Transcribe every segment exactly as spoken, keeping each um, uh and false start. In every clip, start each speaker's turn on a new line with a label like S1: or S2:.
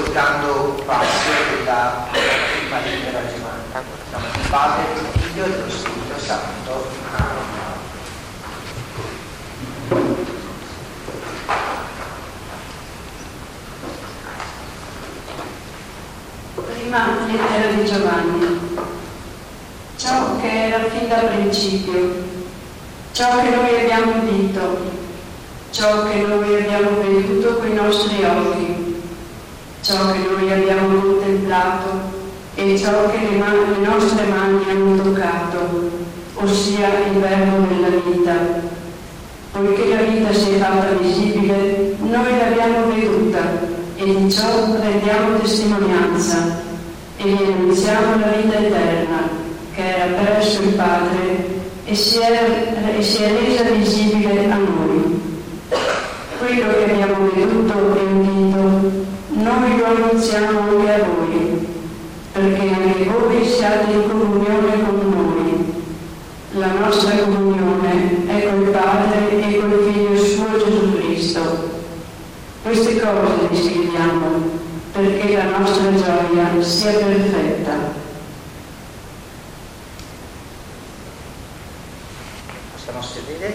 S1: ascoltando un passo della prima lettera ai Giovanni. Siamo il Padre, il Figlio e dello Spirito Santo. Amen.
S2: Prima lettera di Giovanni. Ciò che era fin da principio, ciò che noi abbiamo udito, ciò che noi abbiamo veduto coi nostri occhi, ciò che noi abbiamo contemplato e ciò che le, man- le nostre mani hanno toccato, ossia il verbo della vita. Poiché la vita si è fatta visibile, noi l'abbiamo veduta e di ciò rendiamo testimonianza e vi annunziamo la vita eterna che era presso il Padre e si è, e si è resa visibile a noi. Quello che abbiamo veduto e udito, noi lo annunziamo anche a voi, perché anche voi siate in comunione con noi. La nostra comunione è col Padre e col Figlio suo Gesù Cristo. Queste cose vi scriviamo perché la nostra gioia sia perfetta.
S1: Possiamo sedere?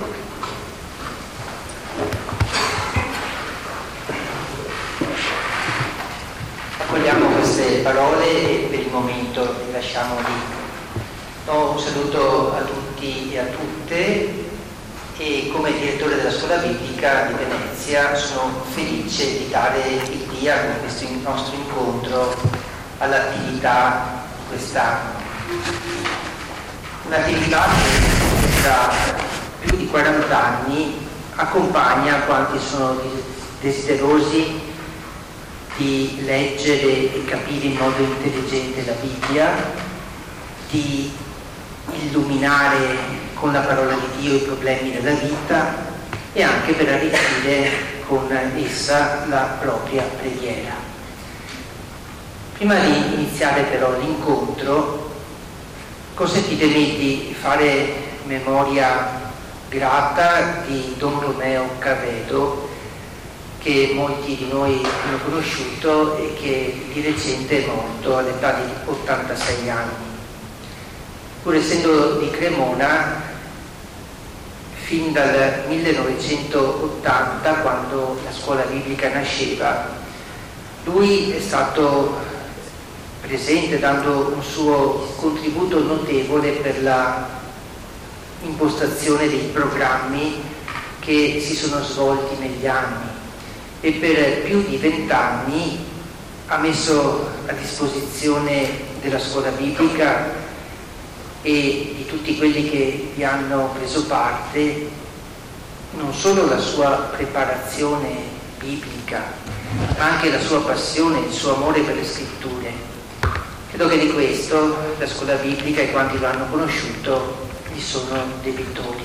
S1: Accogliamo queste parole e per il momento le lasciamo lì. Do un saluto a tutti e a tutte e come direttore della scuola biblica di Venezia sono felice di dare il via con questo nostro incontro all'attività di quest'anno. Un'attività che da più di quaranta anni accompagna quanti sono desiderosi di leggere e capire in modo intelligente la Bibbia, di illuminare con la parola di Dio i problemi della vita e anche per arricchire con essa la propria preghiera. Prima di iniziare però l'incontro, consentitemi di fare memoria grata di Don Romeo Carredo, che molti di noi hanno conosciuto e che di recente è morto all'età di ottantasei anni. Pur essendo di Cremona, fin dal millenovecentottanta, quando la scuola biblica nasceva, lui è stato presente dando un suo contributo notevole per la impostazione dei programmi che si sono svolti negli anni e per più di vent'anni ha messo a disposizione della scuola biblica e di tutti quelli che vi hanno preso parte non solo la sua preparazione biblica, ma anche la sua passione, il suo amore per le scritture. Credo che di questo la scuola biblica e quanti lo hanno conosciuto gli sono debitori.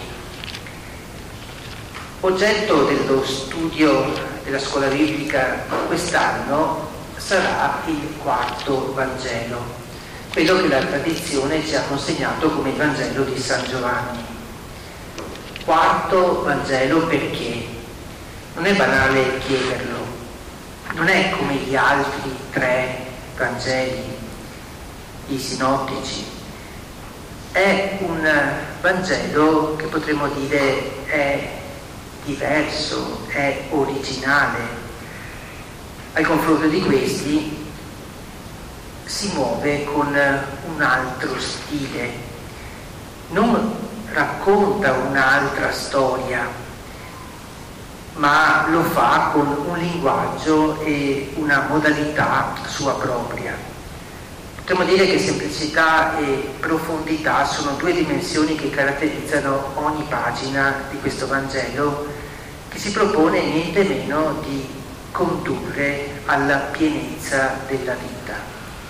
S1: Oggetto dello studio della scuola biblica quest'anno sarà il quarto Vangelo, quello che la tradizione ci ha consegnato come il Vangelo di San Giovanni. Quarto Vangelo perché? Non è banale chiederlo, non è come gli altri tre Vangeli, i sinottici, è un Vangelo che potremmo dire è diverso, è originale. Al confronto di questi si muove con un altro stile, non racconta un'altra storia, ma lo fa con un linguaggio e una modalità sua propria. Potremmo dire che semplicità e profondità sono due dimensioni che caratterizzano ogni pagina di questo Vangelo, che si propone niente meno di condurre alla pienezza della vita.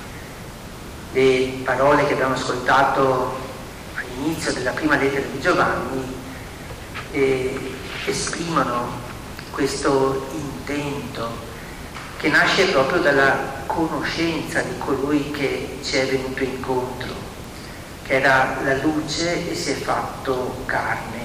S1: Le parole che abbiamo ascoltato all'inizio della prima lettera di Giovanni eh, esprimono questo intento che nasce proprio dalla conoscenza di colui che ci è venuto incontro, che era la luce e si è fatto carne.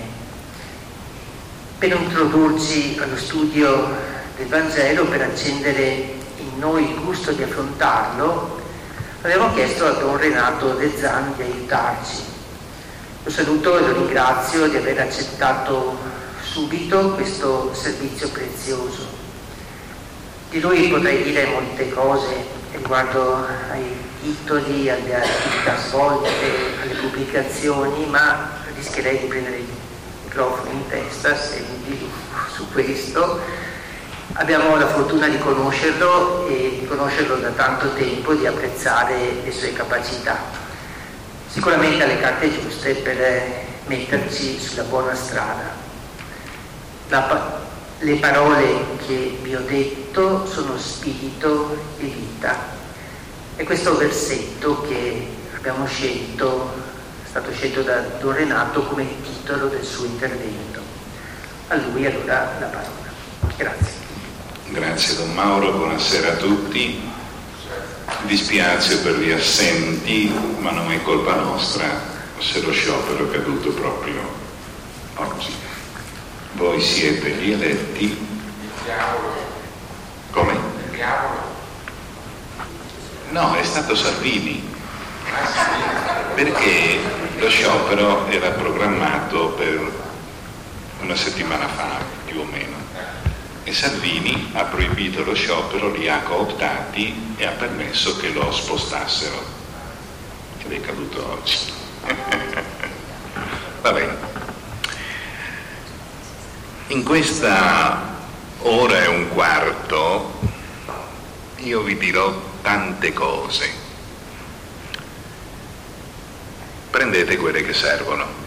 S1: Per introdurci allo studio del Vangelo, per accendere in in noi il gusto di affrontarlo, abbiamo chiesto a Don Renato De Zan di aiutarci. Lo saluto e lo ringrazio di aver accettato subito questo servizio prezioso. Di lui potrei dire molte cose riguardo ai titoli, alle attività svolte, alle pubblicazioni, ma rischierei di prendere il microfono in testa se mi dico su questo. Abbiamo la fortuna di conoscerlo e di conoscerlo da tanto tempo, di apprezzare le sue capacità. Sicuramente ha le carte giuste per metterci sulla buona strada. La, le parole che vi ho detto sono spirito e vita. E questo versetto che abbiamo scelto, è stato scelto da Don Renato come titolo del suo intervento. A lui allora la parola. Grazie.
S3: Grazie Don Mauro, buonasera a tutti. Mi dispiace per gli assenti, ma non è colpa nostra se lo sciopero è caduto proprio oggi. Voi siete gli eletti. Come? No, è stato Salvini, perché lo sciopero era programmato per una settimana fa, più o meno. E Salvini ha proibito lo sciopero, li ha cooptati e ha permesso che lo spostassero. Ed è caduto oggi. Va bene. In questa ora e un quarto io vi dirò tante cose. Prendete quelle che servono.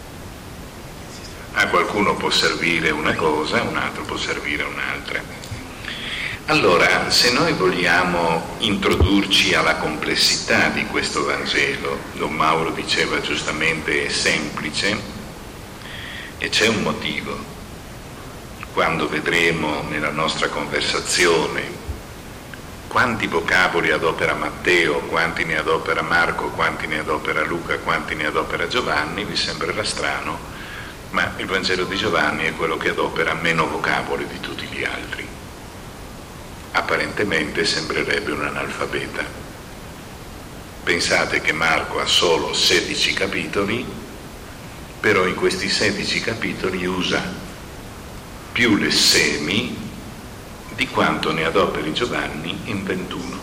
S3: A qualcuno può servire una cosa, a un altro può servire un'altra. Allora, se noi vogliamo introdurci alla complessità di questo Vangelo, Don Mauro diceva giustamente è semplice, e c'è un motivo. Quando vedremo nella nostra conversazione quanti vocaboli adopera Matteo, quanti ne adopera Marco, quanti ne adopera Luca, quanti ne adopera Giovanni, vi sembrerà strano, ma il Vangelo di Giovanni è quello che adopera meno vocaboli di tutti gli altri. Apparentemente sembrerebbe un analfabeta. Pensate che Marco ha solo sedici capitoli, però in questi sedici capitoli usa più lessemi di quanto ne adoperi Giovanni in ventuno.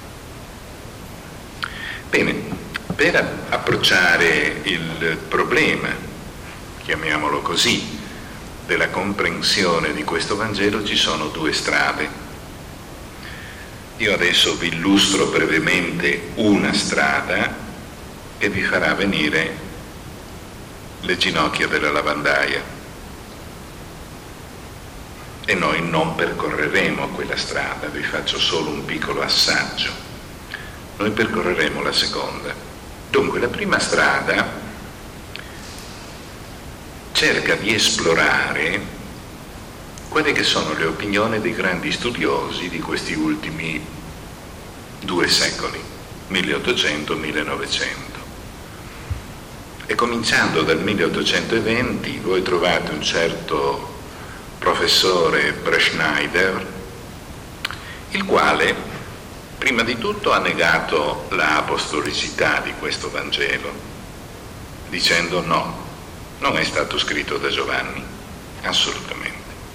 S3: Bene, per approcciare il problema, chiamiamolo così, della comprensione di questo Vangelo ci sono due strade. Io adesso vi illustro brevemente una strada che vi farà venire le ginocchia della lavandaia. E noi non percorreremo quella strada, vi faccio solo un piccolo assaggio. Noi percorreremo la seconda. Dunque, la prima strada cerca di esplorare quelle che sono le opinioni dei grandi studiosi di questi ultimi due secoli, milleottocento millenovecento. E cominciando dal milleottocentoventi voi trovate un certo professore Breschneider, il quale prima di tutto ha negato la apostolicità di questo Vangelo, dicendo no, non è stato scritto da Giovanni, assolutamente.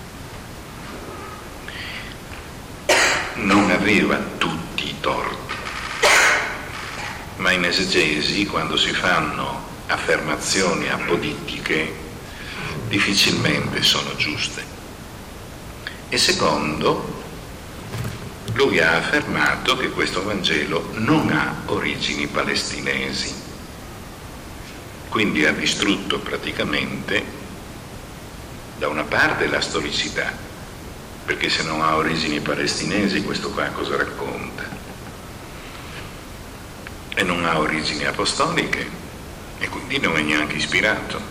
S3: Non aveva tutti i torti, ma in esegesi, quando si fanno affermazioni apodittiche, difficilmente sono giuste. E secondo, lui ha affermato che questo Vangelo non ha origini palestinesi, quindi ha distrutto praticamente da una parte la storicità, perché se non ha origini palestinesi questo qua cosa racconta? E non ha origini apostoliche e quindi non è neanche ispirato.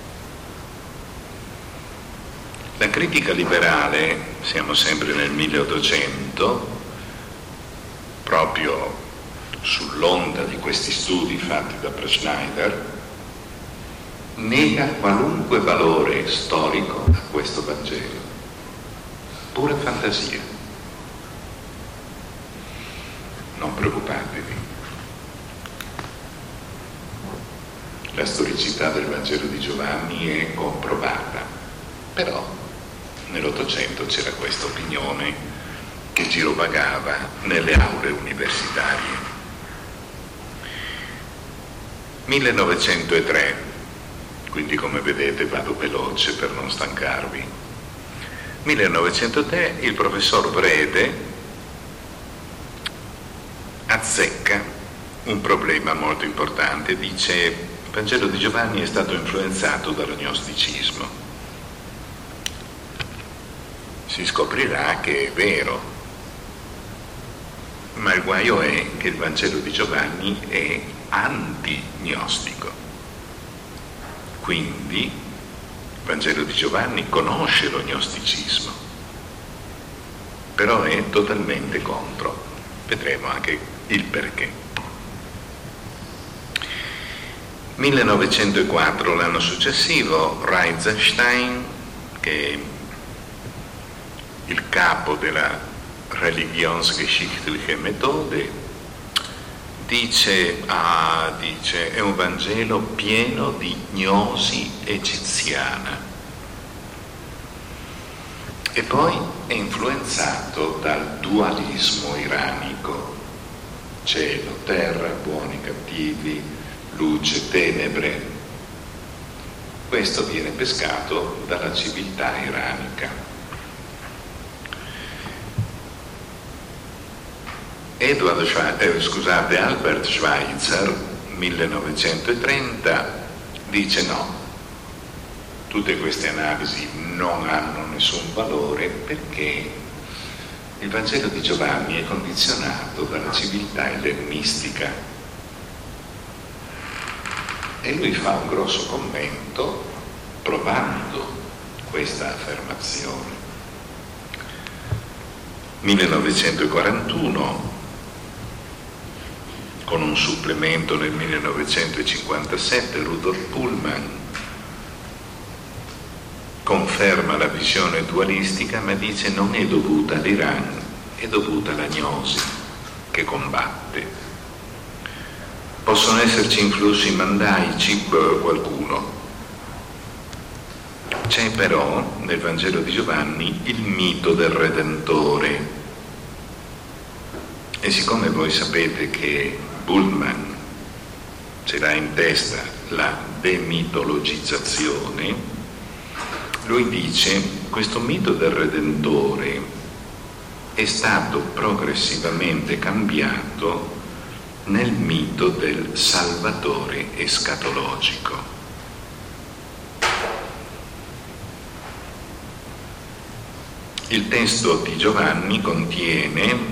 S3: La critica liberale, siamo sempre nel milleottocento, proprio sull'onda di questi studi fatti da Breschneider, nega qualunque valore storico a questo Vangelo, pura fantasia. non preoccupatevi. La storicità del Vangelo di Giovanni è comprovata, però nell'Ottocento c'era questa opinione che girovagava nelle aule universitarie. millenovecentotre, quindi come vedete vado veloce per non stancarvi. millenovecentotre il professor Wrede azzecca un problema molto importante, dice: il Vangelo di Giovanni è stato influenzato dall'agnosticismo. Si scoprirà che è vero, ma il guaio è che il Vangelo di Giovanni è antignostico. Quindi il Vangelo di Giovanni conosce lo gnosticismo, però è totalmente contro. Vedremo anche il perché. millenovecentoquattro, l'anno successivo, Reitzenstein, che è il capo della Religionsgeschichtliche Methode, dice, ah, dice, è un Vangelo pieno di gnosi egiziana. E poi è influenzato dal dualismo iranico, cielo, terra, buoni, cattivi, luce, tenebre. Questo viene pescato dalla civiltà iranica. Edward Schwe- eh, scusate, Albert Schweitzer, millenovecentotrenta, dice no, tutte queste analisi non hanno nessun valore perché il Vangelo di Giovanni è condizionato dalla civiltà ellenistica. E lui fa un grosso commento provando questa affermazione. millenovecentoquarantuno, con un supplemento nel millenovecentocinquantasette, Rudolf Pullman conferma la visione dualistica, ma dice non è dovuta all'Iran, è dovuta alla gnosi che combatte. Possono esserci influssi mandaici, qualcuno. C'è però nel Vangelo di Giovanni il mito del Redentore. E siccome voi sapete che Pullman ce l'ha in testa la demitologizzazione, lui dice: questo mito del Redentore è stato progressivamente cambiato nel mito del Salvatore escatologico. Il testo di Giovanni contiene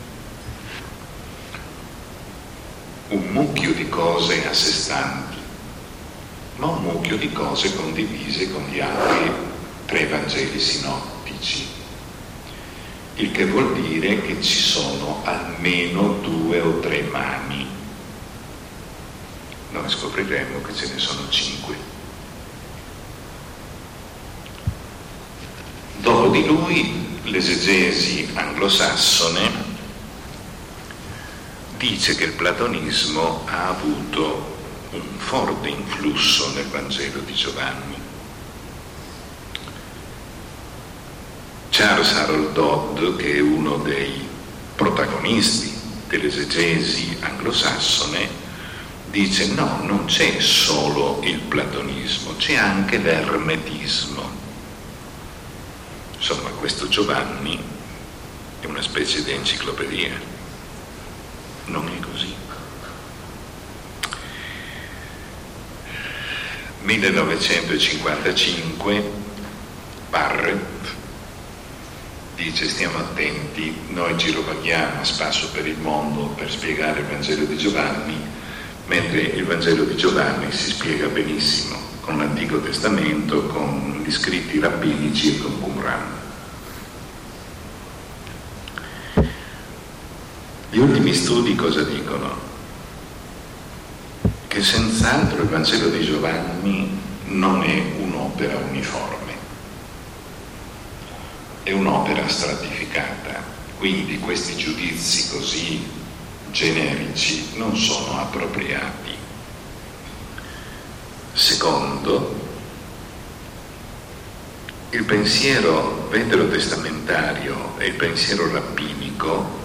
S3: un mucchio di cose a sé stanti, ma un mucchio di cose condivise con gli altri tre Vangeli sinottici, il che vuol dire che ci sono almeno due o tre mani. Noi scopriremo che ce ne sono cinque. Dopo di lui l'esegesi anglosassone dice che il platonismo ha avuto un forte influsso nel Vangelo di Giovanni. Charles Harold Dodd, che è uno dei protagonisti dell'esegesi anglosassone, dice no, non c'è solo il platonismo, c'è anche l'ermetismo. Insomma, questo Giovanni è una specie di enciclopedia. Non è così. millenovecentocinquantacinque, Barrett dice: stiamo attenti, noi girovaghiamo a spasso per il mondo per spiegare il Vangelo di Giovanni, mentre il Vangelo di Giovanni si spiega benissimo con l'Antico Testamento, con gli scritti rabbinici e con Qumran. Gli ultimi studi cosa dicono? Che senz'altro il Vangelo di Giovanni non è un'opera uniforme, è un'opera stratificata, quindi questi giudizi così generici non sono appropriati. Secondo, il pensiero veterotestamentario e il pensiero rabbinico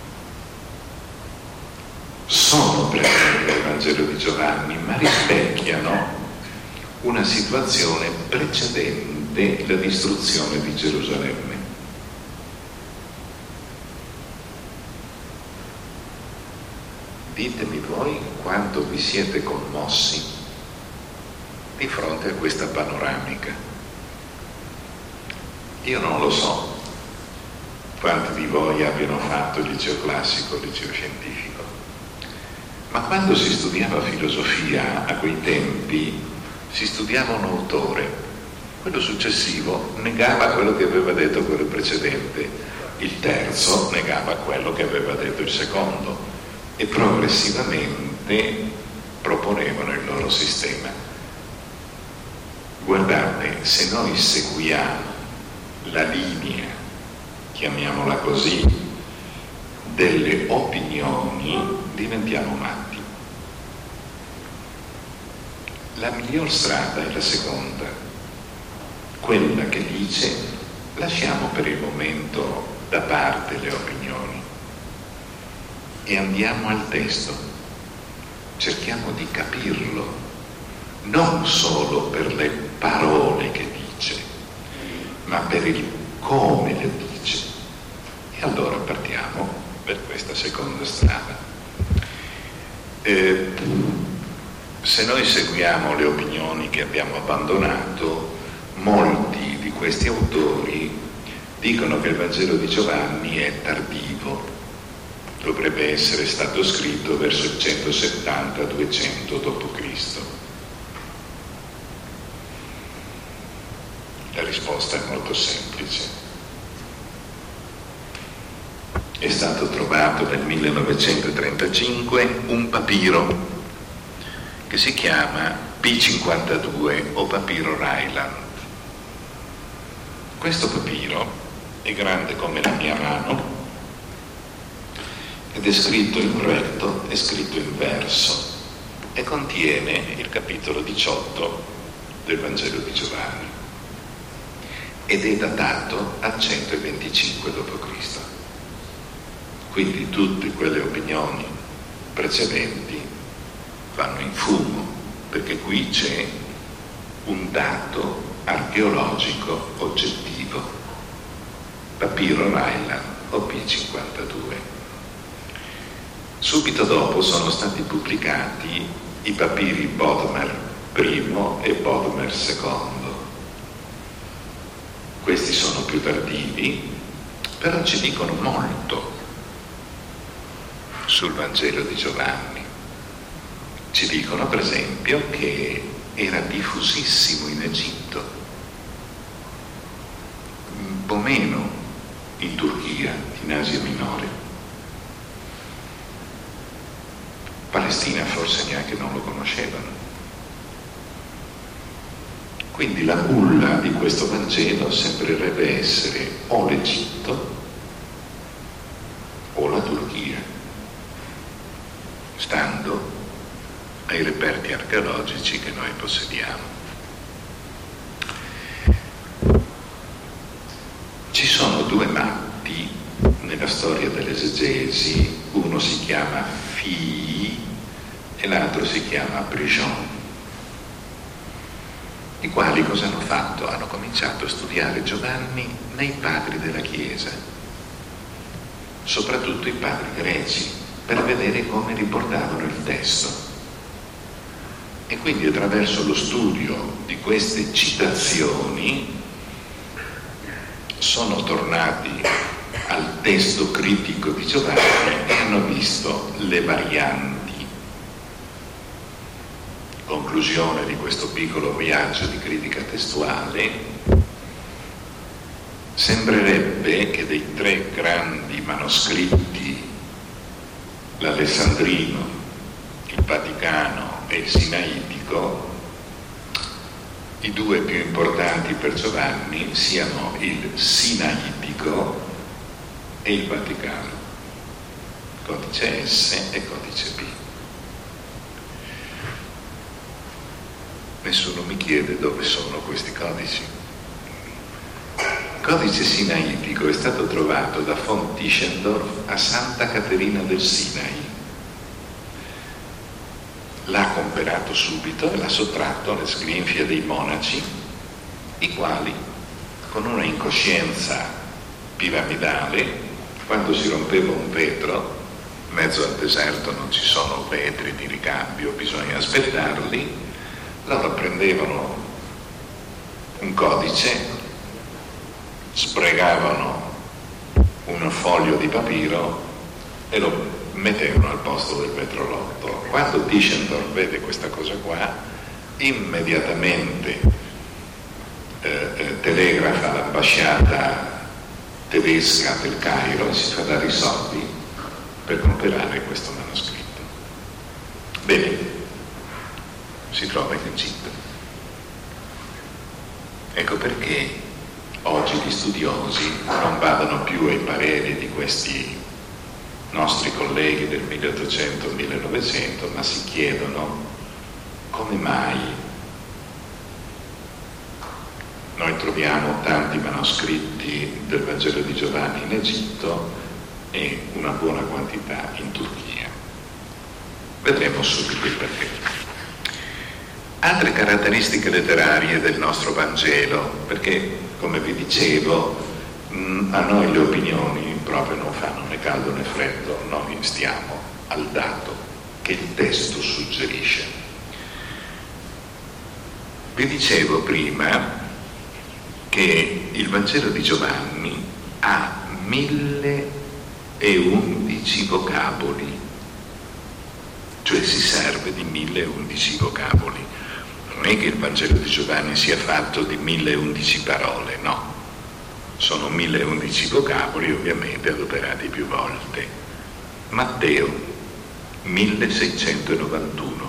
S3: sono presenti nel Vangelo di Giovanni, ma rispecchiano una situazione precedente la distruzione di Gerusalemme. Ditemi voi quanto vi siete commossi di fronte a questa panoramica. Io non lo so quanti di voi abbiano fatto il liceo classico, il liceo scientifico, ma quando si studiava filosofia a quei tempi si studiava un autore, quello successivo negava quello che aveva detto quello precedente, il terzo negava quello che aveva detto il secondo e progressivamente proponevano il loro sistema. Guardate, se noi seguiamo la linea, chiamiamola così, delle opinioni, diventiamo matti. La miglior strada è la seconda, quella che dice lasciamo per il momento da parte le opinioni e andiamo al testo, cerchiamo di capirlo, non solo per le parole che dice, ma per il come le dice. E allora partiamo per questa seconda strada. Eh, se noi seguiamo le opinioni che abbiamo abbandonato, molti di questi autori dicono che il Vangelo di Giovanni è tardivo, dovrebbe essere stato scritto verso il centosettanta duecento dopo Cristo. La risposta è molto semplice. È stato trovato nel millenovecentotrentacinque un papiro che si chiama P cinquantadue o papiro Ryland. Questo papiro è grande come la mia mano ed è scritto in retto, è scritto in verso e contiene il capitolo diciotto del Vangelo di Giovanni ed è datato al centoventicinque dopo Cristo. Quindi tutte quelle opinioni precedenti vanno in fumo, perché qui c'è un dato archeologico oggettivo, papiro Ryland o P cinquantadue. Subito dopo sono stati pubblicati i papiri Bodmer primo e Bodmer secondo. Questi sono più tardivi, però ci dicono molto sul Vangelo di Giovanni. Ci dicono per esempio che era diffusissimo in Egitto, un po' meno in Turchia, in Asia Minore. Palestina forse neanche non lo conoscevano. Quindi la culla di questo Vangelo sembrerebbe essere o l'Egitto o la Turchia, stando ai reperti archeologici che noi possediamo. Ci sono due matti nella storia dell'esegesi, uno si chiama Fii e l'altro si chiama Brijon, i quali cosa hanno fatto? Hanno cominciato a studiare Giovanni nei padri della Chiesa, soprattutto i padri greci, per vedere come riportavano il testo. E quindi attraverso lo studio di queste citazioni sono tornati al testo critico di Giovanni e hanno visto le varianti. Conclusione di questo piccolo viaggio di critica testuale: sembrerebbe che dei tre grandi manoscritti, l'Alessandrino, il Vaticano e il Sinaitico, i due più importanti per Giovanni siano il Sinaitico e il Vaticano. codice S e codice B. Nessuno mi chiede dove sono questi codici. Il codice sinaitico è stato trovato da von Tischendorf a Santa Caterina del Sinai. L'ha comperato subito e l'ha sottratto alle sgrinfie dei monaci, i quali, con una incoscienza piramidale, quando si rompeva un vetro, in mezzo al deserto non ci sono vetri di ricambio, bisogna aspettarli, loro prendevano un codice, sbregavano un foglio di papiro e lo mettevano al posto del vetrolotto. Quando Tischendorf vede questa cosa qua, immediatamente eh, eh, telegrafa all'ambasciata tedesca del Cairo e si fa dare i soldi per comprare questo manoscritto. Bene, si trova in Egitto. Ecco perché oggi gli studiosi non badano più ai pareri di questi nostri colleghi del milleottocento millenovecento, ma si chiedono come mai noi troviamo tanti manoscritti del Vangelo di Giovanni in Egitto e una buona quantità in Turchia. Vedremo subito il perché. Altre caratteristiche letterarie del nostro Vangelo, perché come vi dicevo a noi le opinioni proprio non fanno né caldo né freddo, noi stiamo al dato che il testo suggerisce. Vi dicevo prima che il Vangelo di Giovanni ha mille e undici vocaboli, cioè si serve di mille e undici vocaboli. Non è che il Vangelo di Giovanni sia fatto di mille e undici parole, no. Sono mille e undici vocaboli, ovviamente adoperati più volte. Matteo, milleseicentonovantuno.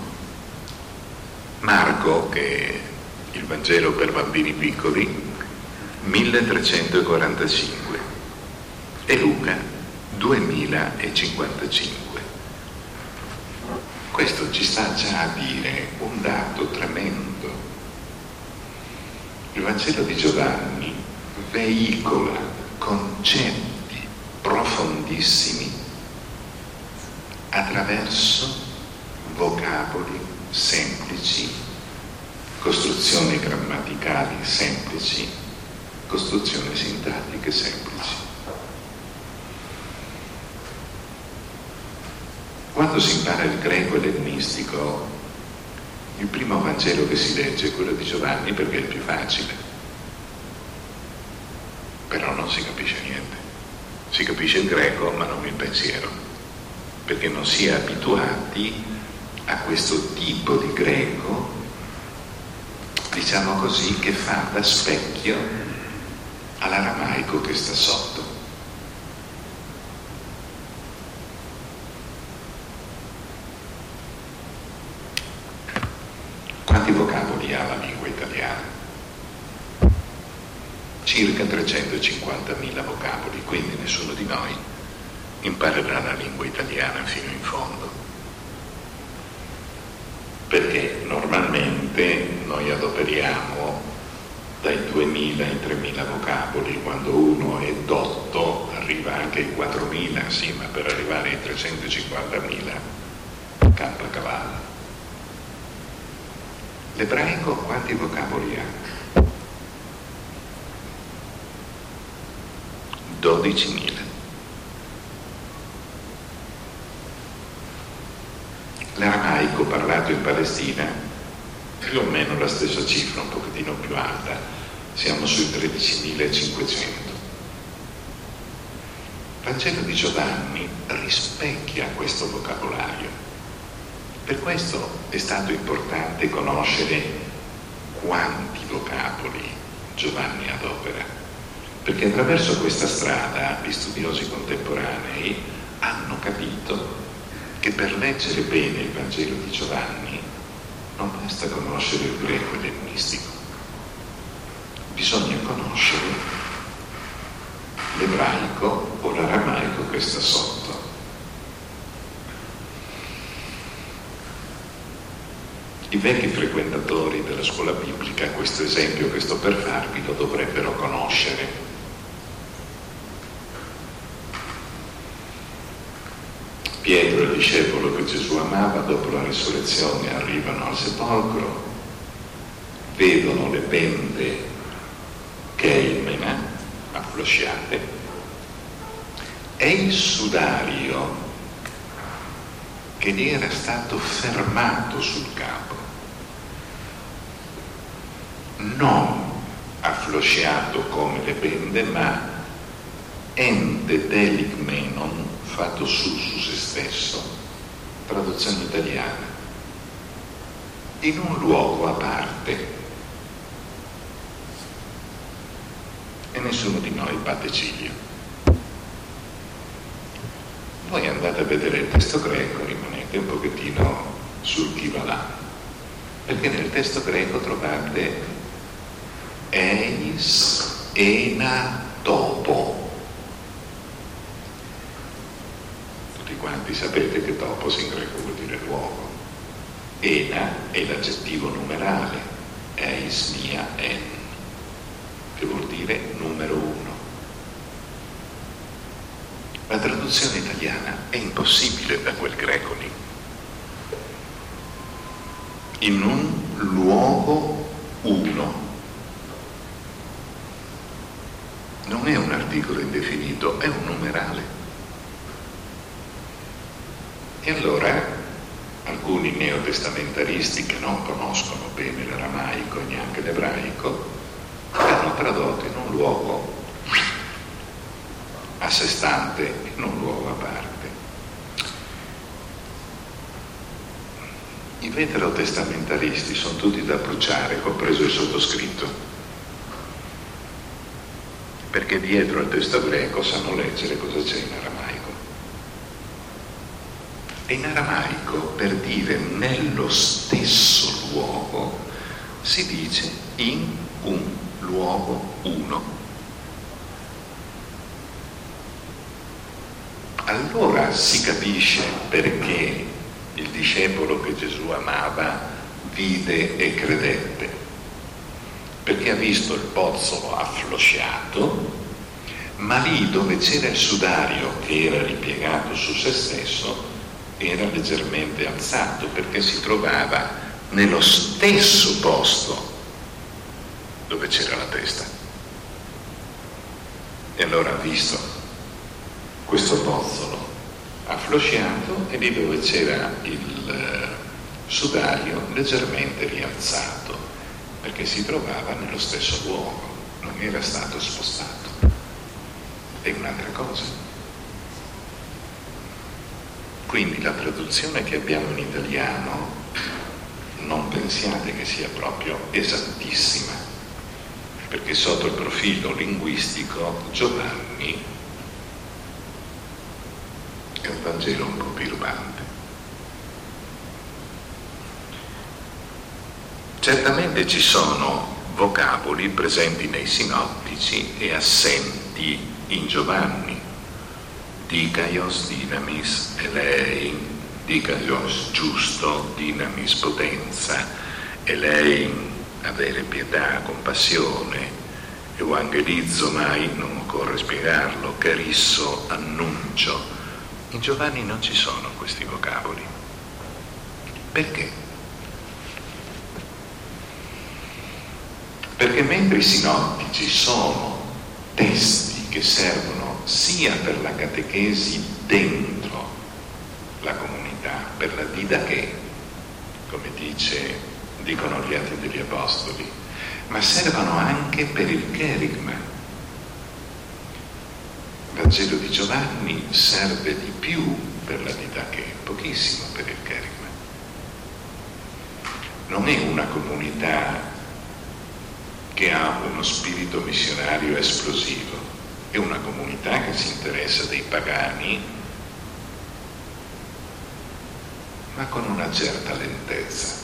S3: Marco, che è il Vangelo per bambini piccoli, milletrecentoquarantacinque. E Luca, duemilacinquantacinque. Questo ci sta già a dire un dato tremendo. Il Vangelo di Giovanni veicola concetti profondissimi attraverso vocaboli semplici, costruzioni grammaticali semplici, costruzioni sintattiche semplici. Quando si impara il greco ellenistico, il primo Vangelo che si legge è quello di Giovanni perché è il più facile. Però non si capisce niente. Si capisce il greco ma non il pensiero, perché non si è abituati a questo tipo di greco, diciamo così, che fa da specchio all'aramaico che sta sotto. Quanti vocaboli ha la lingua italiana? Circa trecentocinquantamila vocaboli, quindi nessuno di noi imparerà la lingua italiana fino in fondo. Perché normalmente noi adoperiamo dai duemila ai tremila vocaboli, quando uno è dotto arriva anche ai quattromila, sì, ma per arrivare ai trecentocinquantamila campa cavallo. L'ebraico quanti vocaboli ha? dodicimila. L'aramaico parlato in Palestina, più o meno la stessa cifra, un pochettino più alta, siamo sui tredicimilacinquecento. Il Vangelo di Giovanni rispecchia questo vocabolario. Per questo è stato importante conoscere quanti vocaboli Giovanni adopera, perché attraverso questa strada gli studiosi contemporanei hanno capito che per leggere bene il Vangelo di Giovanni non basta conoscere il greco ellenistico, bisogna conoscere l'ebraico o l'aramaico che sta sotto. I vecchi frequentatori della scuola biblica questo esempio che sto per farvi lo dovrebbero conoscere. Pietro, il discepolo che Gesù amava, dopo la risurrezione arrivano al sepolcro, vedono le bende che emena, afflosciate, e il sudario che gli era stato fermato sul capo, non afflosciato come le bende, ma ente delicmenon, fatto su su se stesso, traduzione italiana, in un luogo a parte. E nessuno di noi batte ciglio. Voi andate a vedere il testo greco, rimanete un pochettino sul chi va là, perché nel testo greco trovate eis, ena, topo. Tutti quanti sapete che topos in greco vuol dire luogo. Ena è l'aggettivo numerale, eis, mia, en, che vuol dire numero uno. La traduzione italiana è impossibile da quel greco lì. In un luogo uno. Non è un articolo indefinito, è un numerale. E allora alcuni neotestamentaristi che non conoscono bene l'aramaico e neanche l'ebraico hanno tradotto in un luogo a sé stante, in un luogo a parte. I veterotestamentaristi sono tutti da bruciare, compreso il sottoscritto, perché dietro al testo greco sanno leggere cosa c'è in aramaico. E in aramaico, per dire nello stesso luogo, si dice in un luogo uno. Allora si capisce perché il discepolo che Gesù amava vide e credette, perché ha visto il pozzolo afflosciato, ma lì dove c'era il sudario che era ripiegato su se stesso era leggermente alzato, perché si trovava nello stesso posto dove c'era la testa. E allora ha visto questo pozzolo afflosciato e lì dove c'era il sudario leggermente rialzato, perché si trovava nello stesso luogo, non era stato spostato. È un'altra cosa. Quindi la traduzione che abbiamo in italiano non pensiate che sia proprio esattissima, perché sotto il profilo linguistico Giovanni è un Vangelo un po' pirbante. Certamente ci sono vocaboli presenti nei sinottici e assenti in Giovanni. Dikaios, dinamis, elein, dikaios giusto, dinamis potenza, elein avere pietà, compassione, evangelizzo mai, non occorre spiegarlo, carisso, annuncio. In Giovanni non ci sono questi vocaboli. Perché? Perché mentre i sinottici sono testi che servono sia per la catechesi dentro la comunità, per la didache, come dice, dicono gli Atti degli Apostoli, ma servono anche per il cherigma. Il Vangelo di Giovanni serve di più per la didache, pochissimo per il cherigma. Non è una comunità che ha uno spirito missionario esplosivo, è una comunità che si interessa dei pagani, ma con una certa lentezza.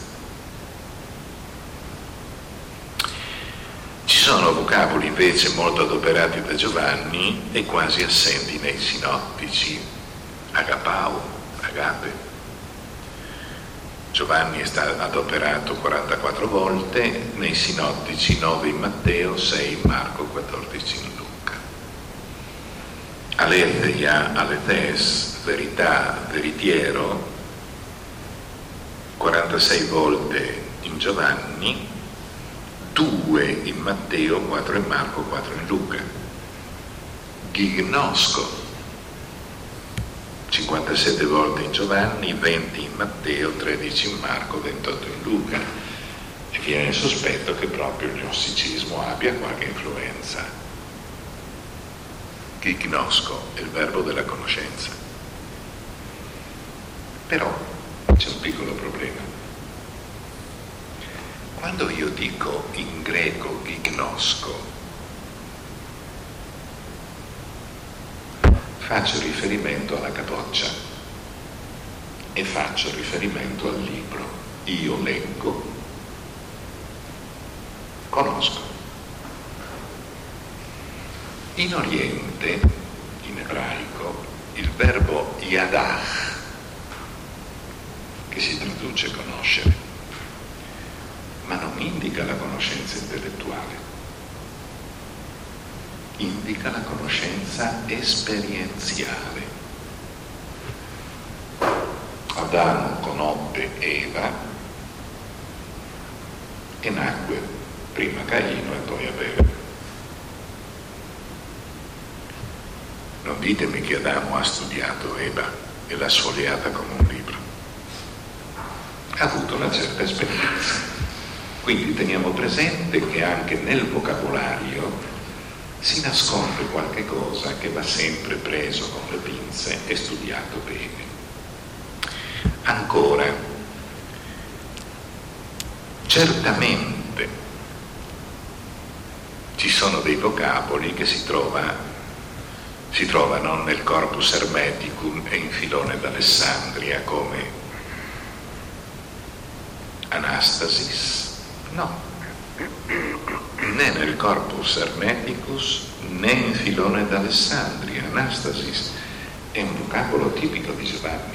S3: Ci sono vocaboli invece molto adoperati da Giovanni e quasi assenti nei sinottici, agapao, agape. Giovanni è stato adoperato quarantaquattro volte, nei sinottici nove in Matteo, sei in Marco, quattordici in Luca. Aletheia, alethees, verità, veritiero, quarantasei volte in Giovanni, due in Matteo, quattro in Marco, quattro in Luca. Gignosco, cinquantasette volte in Giovanni, venti in Matteo, tredici in Marco, ventotto in Luca, e viene il sospetto che proprio il gnosticismo abbia qualche influenza. Gignosco è il verbo della conoscenza. Però c'è un piccolo problema. Quando io dico in greco gignosco, faccio riferimento alla capoccia e faccio riferimento al libro. Io leggo, conosco. In Oriente, in ebraico, il verbo yadach, che si traduce conoscere, ma non indica la conoscenza intellettuale, indica la conoscenza esperienziale. Adamo conobbe Eva e nacque prima Caino e poi Abele. Non ditemi che Adamo ha studiato Eva e l'ha sfogliata come un libro. Ha avuto una certa esperienza. Quindi teniamo presente che anche nel vocabolario si nasconde qualche cosa che va sempre preso con le pinze e studiato bene. Ancora, certamente ci sono dei vocaboli che si, trova, si trovano nel Corpus Hermeticum e in Filone d'Alessandria, come anastasis, no, né nel Corpus Hermeticus né in Filone d'Alessandria. Anastasis è un vocabolo tipico di Giovanni.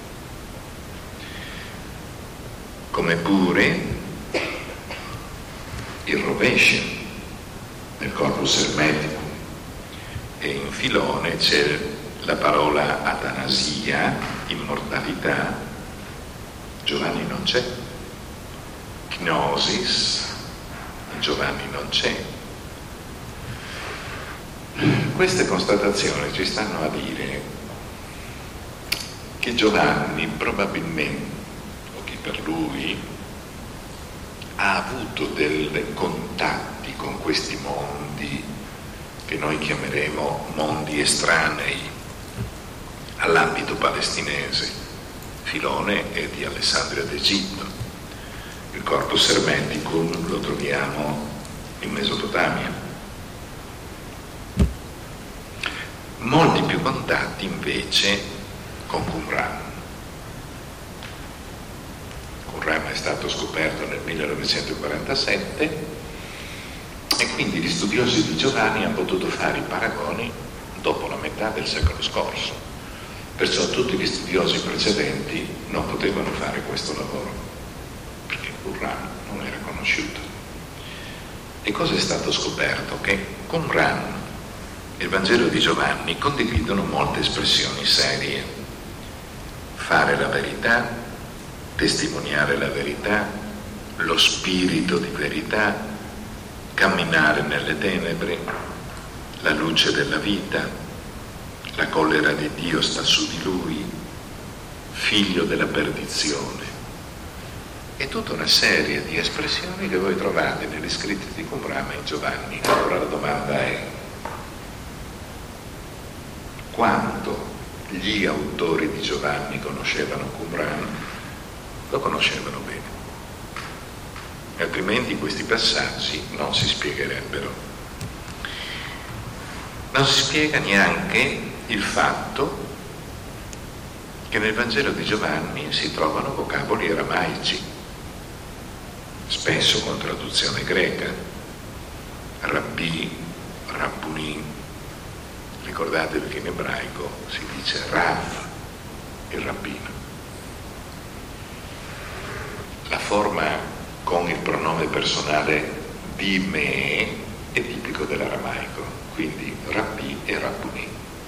S3: Come pure il rovescio nel Corpus Hermeticum e in Filone c'è la parola atanasia, immortalità. Giovanni non c'è. Gnosis, Giovanni non c'è. Queste constatazioni ci stanno a dire che Giovanni probabilmente, o chi per lui, ha avuto dei contatti con questi mondi che noi chiameremo mondi estranei all'ambito palestinese. Filone è di Alessandria d'Egitto. Il Corpus Hermeticum lo troviamo in Mesopotamia. Molti più contatti invece con Qumran. Qumran è stato scoperto nel millenovecentoquarantasette e quindi gli studiosi di Giovanni hanno potuto fare i paragoni dopo la metà del secolo scorso. Perciò tutti gli studiosi precedenti non potevano fare questo lavoro. Qumran non era conosciuto. E cosa è stato scoperto? Che Qumran e il Vangelo di Giovanni condividono molte espressioni serie. Fare la verità, testimoniare la verità, lo spirito di verità, camminare nelle tenebre, la luce della vita, la collera di Dio sta su di lui, figlio della perdizione. E tutta una serie di espressioni che voi trovate negli scritti di Qumran e in Giovanni. Allora la domanda è: quanto gli autori di Giovanni conoscevano Qumran? Lo conoscevano bene, e altrimenti questi passaggi non si spiegherebbero. Non si spiega neanche il fatto che nel Vangelo di Giovanni si trovano vocaboli aramaici, spesso con traduzione greca, rabbì, rabbuni. Ricordatevi che in ebraico si dice rav, il rabbino. la forma con il pronome personale di me è tipico dell'aramaico, quindi Rabbi e Rabbuni.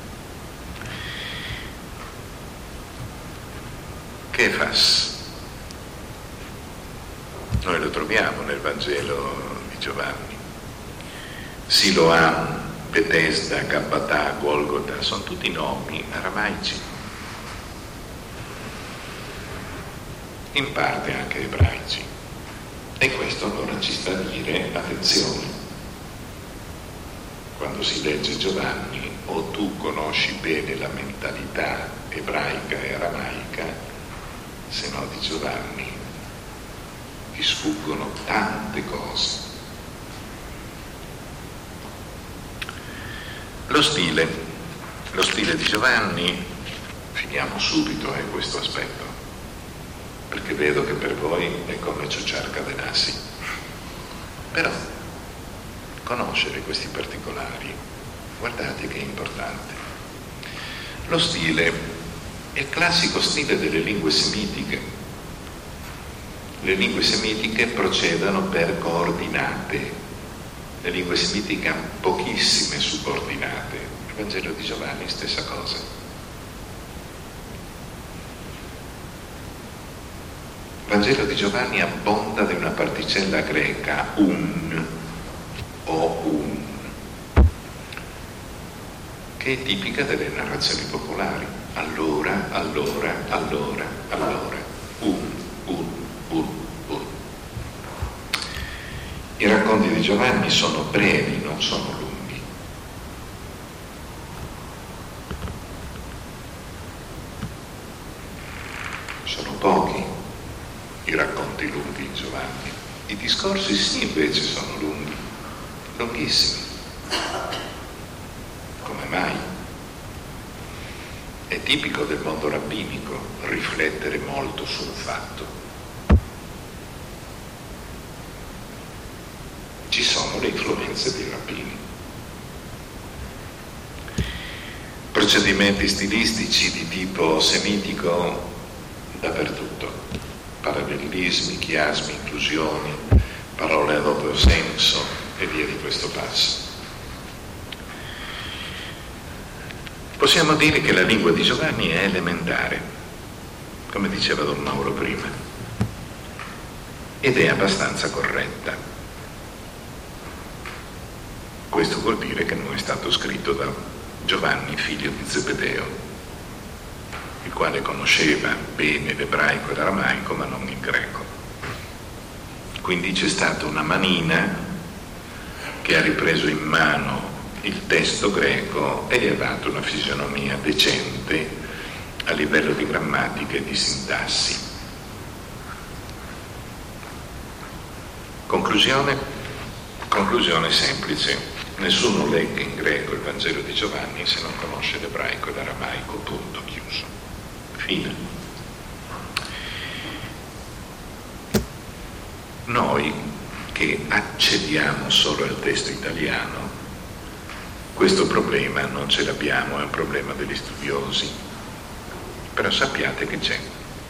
S3: Kefas, noi lo troviamo nel Vangelo di Giovanni. Siloam, Betesda, Gabbatà, Golgota, sono tutti nomi aramaici, in parte anche ebraici. E questo allora ci sta a dire, attenzione, quando si legge Giovanni, o tu conosci bene la mentalità ebraica e aramaica, se no di Giovanni ti sfuggono tante cose. Lo stile, lo stile di Giovanni, finiamo subito eh, questo aspetto, perché vedo che per voi è come ciucciar cadenassi. Però conoscere questi particolari, guardate che è importante. Lo stile è il classico stile delle lingue semitiche. Le lingue semitiche procedono per coordinate. Le lingue semitiche hanno pochissime subordinate. Il Vangelo di Giovanni stessa cosa. Il Vangelo di Giovanni abbonda di una particella greca, un o un, che è tipica delle narrazioni popolari. Allora, allora, allora, allora, un, un, un, un. I racconti di Giovanni sono brevi, non sono lunghi. Sono pochi i racconti lunghi di Giovanni. I discorsi sì, invece, sono lunghi, lunghissimi. Come mai? È tipico del mondo rabbinico riflettere molto su un fatto. Ci sono le influenze dei rabbini. Procedimenti stilistici di tipo semitico dappertutto. Parallelismi, chiasmi, inclusioni, parole a doppio senso e via di questo passo. Possiamo dire che la lingua di Giovanni è elementare, come diceva Don Mauro prima, ed è abbastanza corretta. Questo vuol dire che non è stato scritto da Giovanni, figlio di Zebedeo, il quale conosceva bene l'ebraico e l'aramaico, ma non il greco. Quindi c'è stata una manina che ha ripreso in mano il testo greco e gli ha dato una fisionomia decente a livello di grammatica e di sintassi. Conclusione? Conclusione semplice. Nessuno legga in greco il Vangelo di Giovanni se non conosce l'ebraico e l'aramaico, punto, chiuso. Fine. Noi che accediamo solo al testo italiano, questo problema non ce l'abbiamo, è un problema degli studiosi, però sappiate che c'è.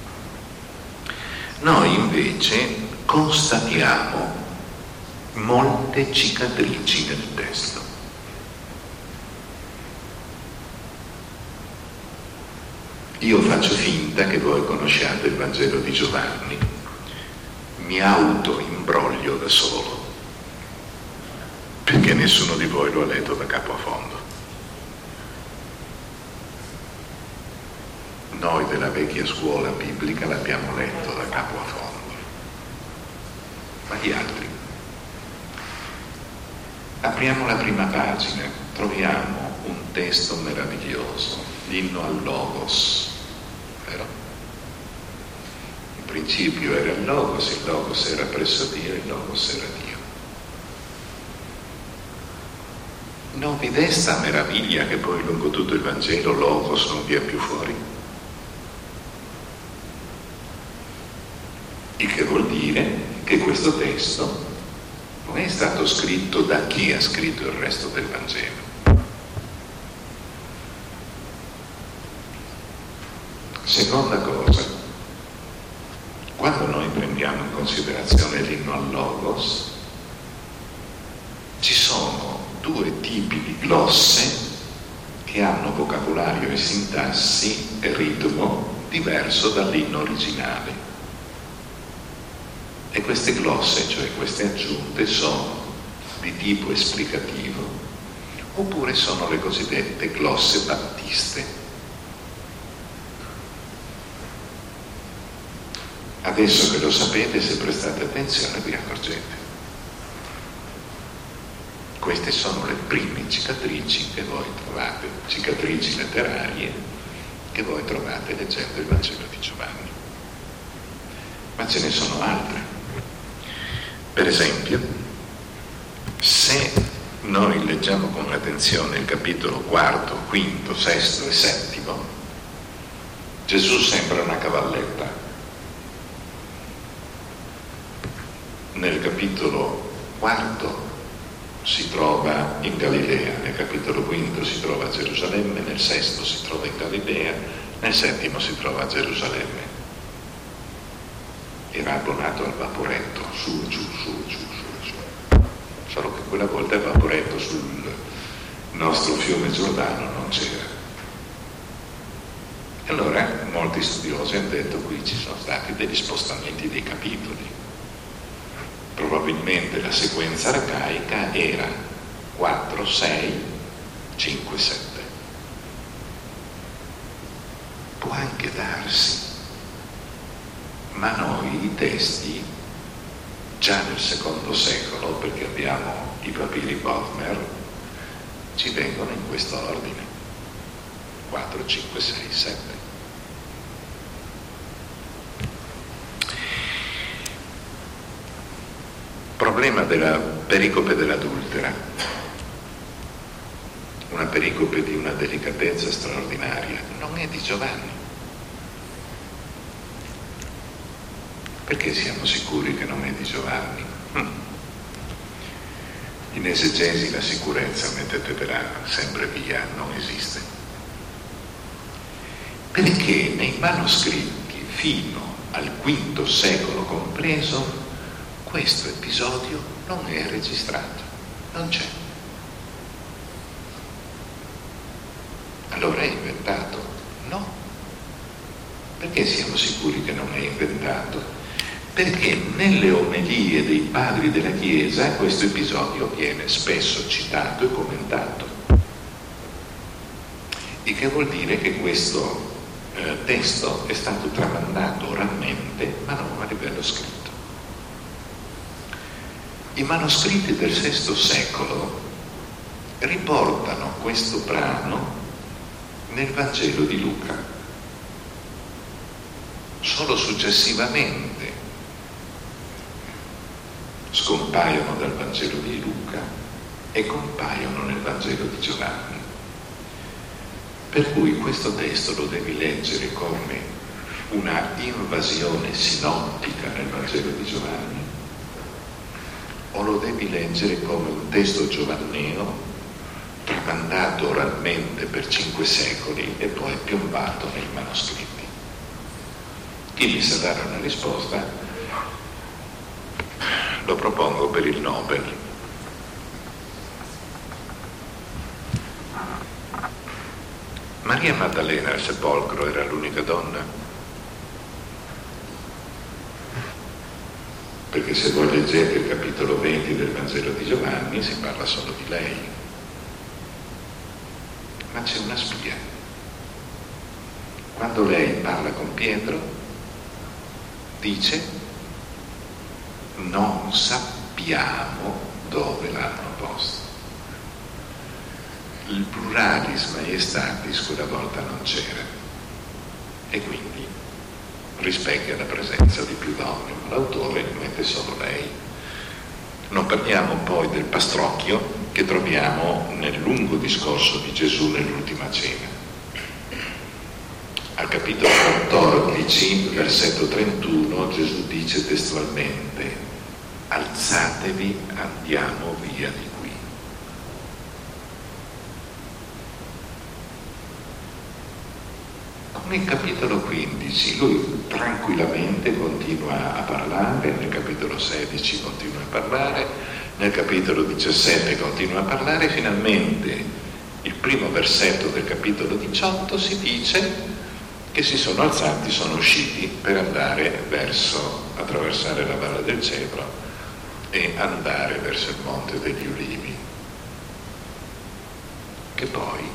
S3: Noi invece constatiamo molte cicatrici nel testo. Io faccio finta che voi conosciate il Vangelo di Giovanni, mi auto imbroglio da solo, perché nessuno di voi lo ha letto da capo a fondo. Noi della vecchia scuola biblica l'abbiamo letto da capo a fondo, ma gli altri? Apriamo la prima pagina, troviamo un testo meraviglioso, l'inno al Logos, vero? In principio era il Logos, il Logos era presso Dio, il Logos era Dio. Non vi desta meraviglia che poi lungo tutto il Vangelo Logos non via più fuori? Il che vuol dire che questo testo non è stato scritto da chi ha scritto il resto del Vangelo. Seconda cosa, quando noi prendiamo in considerazione l'inno al Logos, ci sono due tipi di glosse che hanno vocabolario e sintassi e ritmo diverso dall'inno originale. E queste glosse, cioè queste aggiunte, sono di tipo esplicativo oppure sono le cosiddette glosse battiste. Adesso che lo sapete, se prestate attenzione vi accorgete. Queste sono le prime cicatrici che voi trovate, cicatrici letterarie che voi trovate leggendo il Vangelo di Giovanni. Ma ce ne sono altre. Per esempio, se noi leggiamo con attenzione il capitolo quarto, quinto, sesto e settimo, Gesù sembra una cavalletta. Nel capitolo quarto si trova in Galilea, nel capitolo quinto si trova a Gerusalemme, nel sesto si trova in Galilea, nel settimo si trova a Gerusalemme. Era abbonato al vaporetto, su, giù, su, giù, su, giù. Solo che quella volta il vaporetto sul nostro fiume Giordano non c'era. E allora molti studiosi hanno detto qui ci sono stati degli spostamenti dei capitoli. Probabilmente la sequenza arcaica era quattro, sei, cinque, sette. Può anche darsi, ma noi i testi, già nel secondo secolo, perché abbiamo i papiri Bodmer, ci vengono in questo ordine: quattro, cinque, sei, sette. Problema della pericope dell'adultera, una pericope di una delicatezza straordinaria, non è di Giovanni. Perché siamo sicuri che non è di Giovanni? Hm. In esegesi la sicurezza, mettetevela sempre via, non esiste. Perché nei manoscritti fino al quinto secolo compreso questo episodio non è registrato, non c'è. Allora è inventato? No. Perché siamo sicuri che non è inventato? Perché nelle omelie dei padri della Chiesa questo episodio viene spesso citato e commentato. Il che vuol dire che questo eh, testo è stato tramandato oralmente, ma non a livello scritto. I manoscritti del sesto secolo riportano questo brano nel Vangelo di Luca. Solo successivamente scompaiono dal Vangelo di Luca e compaiono nel Vangelo di Giovanni. Per cui questo testo lo devi leggere come una invasione sinottica nel Vangelo di Giovanni, o lo devi leggere come un testo giovanneo tramandato oralmente per cinque secoli e poi piombato nei manoscritti. Chi mi sa dare una risposta lo propongo per il Nobel. Maria Maddalena al sepolcro era l'unica donna? Perché se voi leggete il capitolo venti del Vangelo di Giovanni si parla solo di lei. Ma c'è una spia. Quando lei parla con Pietro, dice: non sappiamo dove l'hanno posto. Il pluralis maiestatis quella volta non c'era e quindi rispecchia la presenza di più donne, ma l'autore mette solo lei. Non parliamo poi del pastrocchio che troviamo nel lungo discorso di Gesù nell'ultima cena. Al capitolo quattordici, versetto trentuno, Gesù dice testualmente: alzatevi, andiamo via di qui. Nel capitolo quindici lui tranquillamente continua a parlare, nel capitolo sedici continua a parlare, nel capitolo diciassette continua a parlare, finalmente il primo versetto del capitolo diciotto si dice che si sono alzati, sono usciti per andare verso, attraversare la Valle del Cedro e andare verso il Monte degli Ulivi, che poi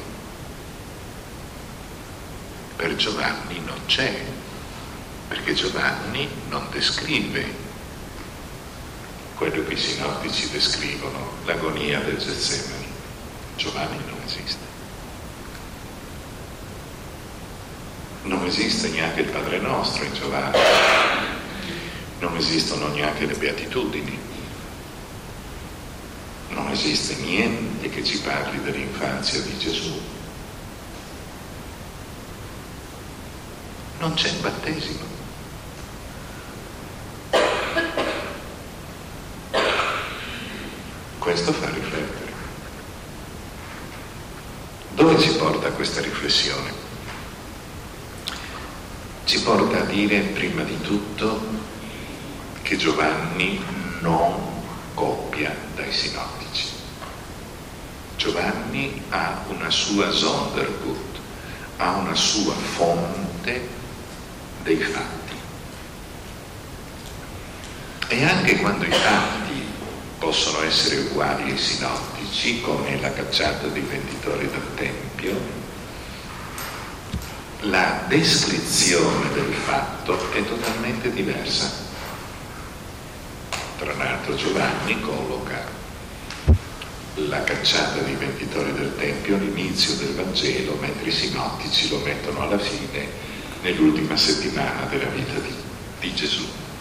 S3: per Giovanni non c'è, perché Giovanni non descrive quello che i sinottici descrivono, l'agonia del Getsemani. Giovanni non esiste. Non esiste neanche il Padre Nostro in Giovanni, non esistono neanche le Beatitudini, non esiste niente che ci parli dell'infanzia di Gesù. Non c'è il battesimo. Questo fa riflettere. Dove ci porta questa riflessione? Ci porta a dire prima di tutto che Giovanni non copia dai sinottici. Giovanni ha una sua Sondergut, ha una sua fonte dei fatti. E anche quando i fatti possono essere uguali ai sinottici, come la cacciata dei venditori del Tempio, la descrizione del fatto è totalmente diversa. Tra l'altro Giovanni colloca la cacciata dei venditori del Tempio all'inizio del Vangelo, mentre i sinottici lo mettono alla fine, nell'ultima settimana della vita di, di Gesù.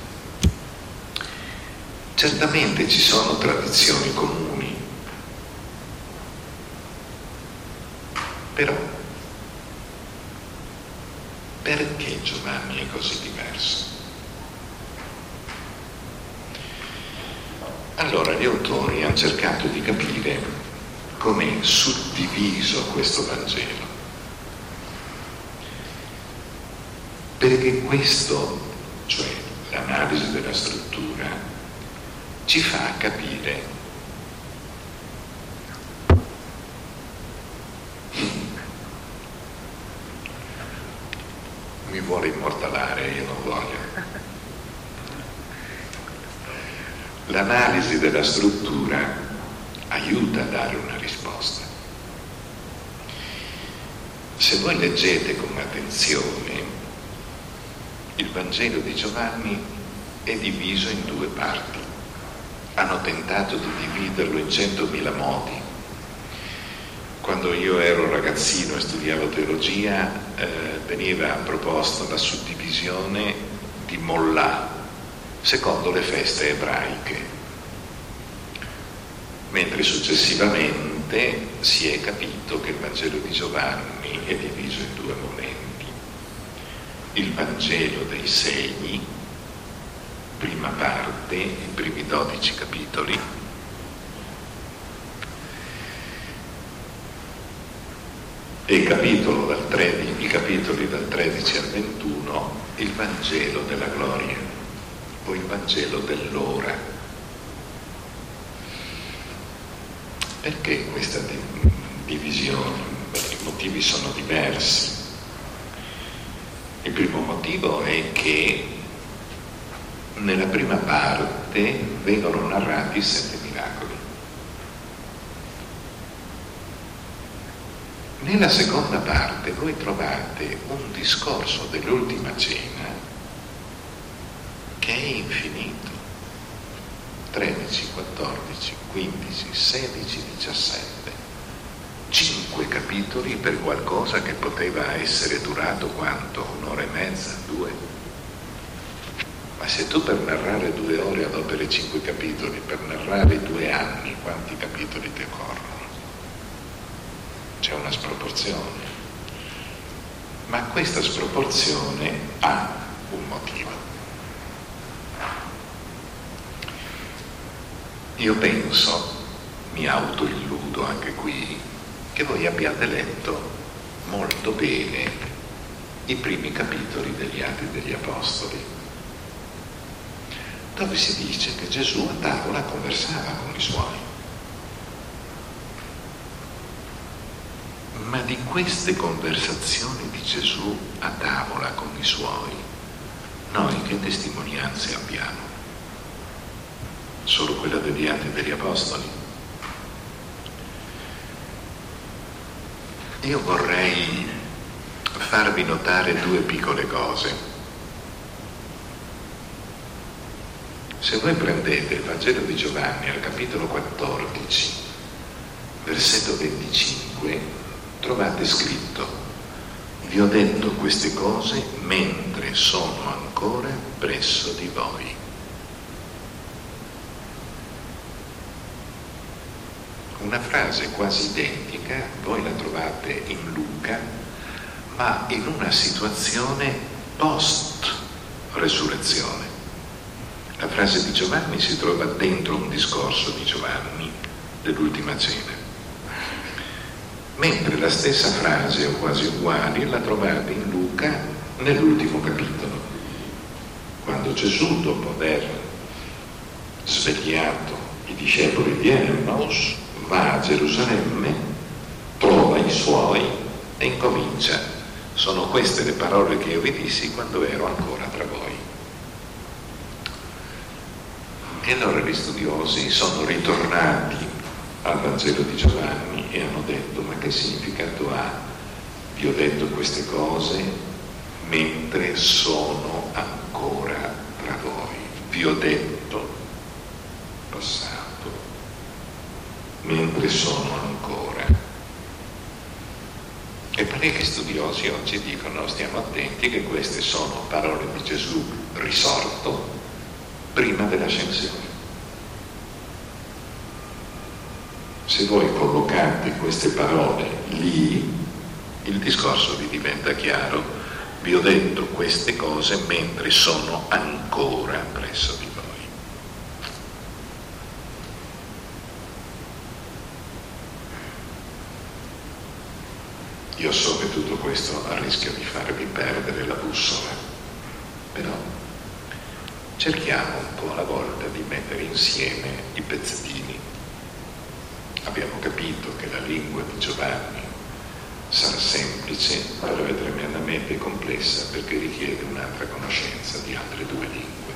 S3: Certamente ci sono tradizioni comuni, però perché Giovanni è così diverso? Allora gli autori hanno cercato di capire come è suddiviso questo Vangelo, perché questo, cioè l'analisi della struttura, ci fa capire mi vuole immortalare, io non voglio. L'analisi della struttura aiuta a dare una risposta. Se voi leggete con attenzione, il Vangelo di Giovanni è diviso in due parti. Hanno tentato di dividerlo in centomila modi. Quando io ero ragazzino e studiavo teologia, eh, veniva proposta la suddivisione di Mollà secondo le feste ebraiche, mentre successivamente si è capito che il Vangelo di Giovanni è diviso in due momenti. Il Vangelo dei segni, prima parte, i primi dodici capitoli, e il capitolo dal tredici, i capitoli dal tredici al ventuno, il Vangelo della gloria o il Vangelo dell'ora. Perché questa divisione? Beh, i motivi sono diversi. Il primo motivo è che nella prima parte vengono narrati sette miracoli. Nella seconda parte voi trovate un discorso dell'ultima cena che è infinito. tredici, quattordici, quindici, sedici, diciassette. Cinque capitoli per qualcosa che poteva essere durato quanto? Un'ora e mezza? Due? Ma se tu per narrare due ore adoperi cinque capitoli, per narrare due anni, quanti capitoli ti occorrono? C'è una sproporzione. Ma questa sproporzione ha un motivo. Io penso, mi autoilludo anche qui, che voi abbiate letto molto bene i primi capitoli degli Atti degli Apostoli, dove si dice che Gesù a tavola conversava con i suoi. Ma di queste conversazioni di Gesù a tavola con i suoi, noi che testimonianze abbiamo? Solo quella degli Atti degli Apostoli? Io vorrei farvi notare due piccole cose. Se voi prendete il Vangelo di Giovanni al capitolo quattordici, versetto venticinque, trovate scritto: vi ho detto queste cose mentre sono ancora presso di voi. Una frase quasi identica, voi la trovate in Luca, ma in una situazione post-resurrezione. La frase di Giovanni si trova dentro un discorso di Giovanni dell'ultima cena, mentre la stessa frase, o quasi uguali, la trovate in Luca nell'ultimo capitolo, quando Gesù, dopo aver svegliato i discepoli di Emmaus, va a Gerusalemme, trova i suoi e incomincia: sono queste le parole che io vi dissi quando ero ancora tra voi. E allora gli studiosi sono ritornati al Vangelo di Giovanni e hanno detto: ma che significato ha? Vi ho detto queste cose mentre sono ancora tra voi. Vi ho detto, passato, mentre sono ancora. E parecchi studiosi oggi dicono: stiamo attenti che queste sono parole di Gesù risorto prima dell'ascensione. Se voi collocate queste parole lì, il discorso vi diventa chiaro. Vi ho detto queste cose mentre sono ancora presso di voi. Io so che tutto questo ha il rischio di farvi perdere la bussola, però cerchiamo un po' alla volta di mettere insieme i pezzettini. Abbiamo capito che la lingua di Giovanni sarà semplice, però è tremendamente complessa perché richiede un'altra conoscenza di altre due lingue.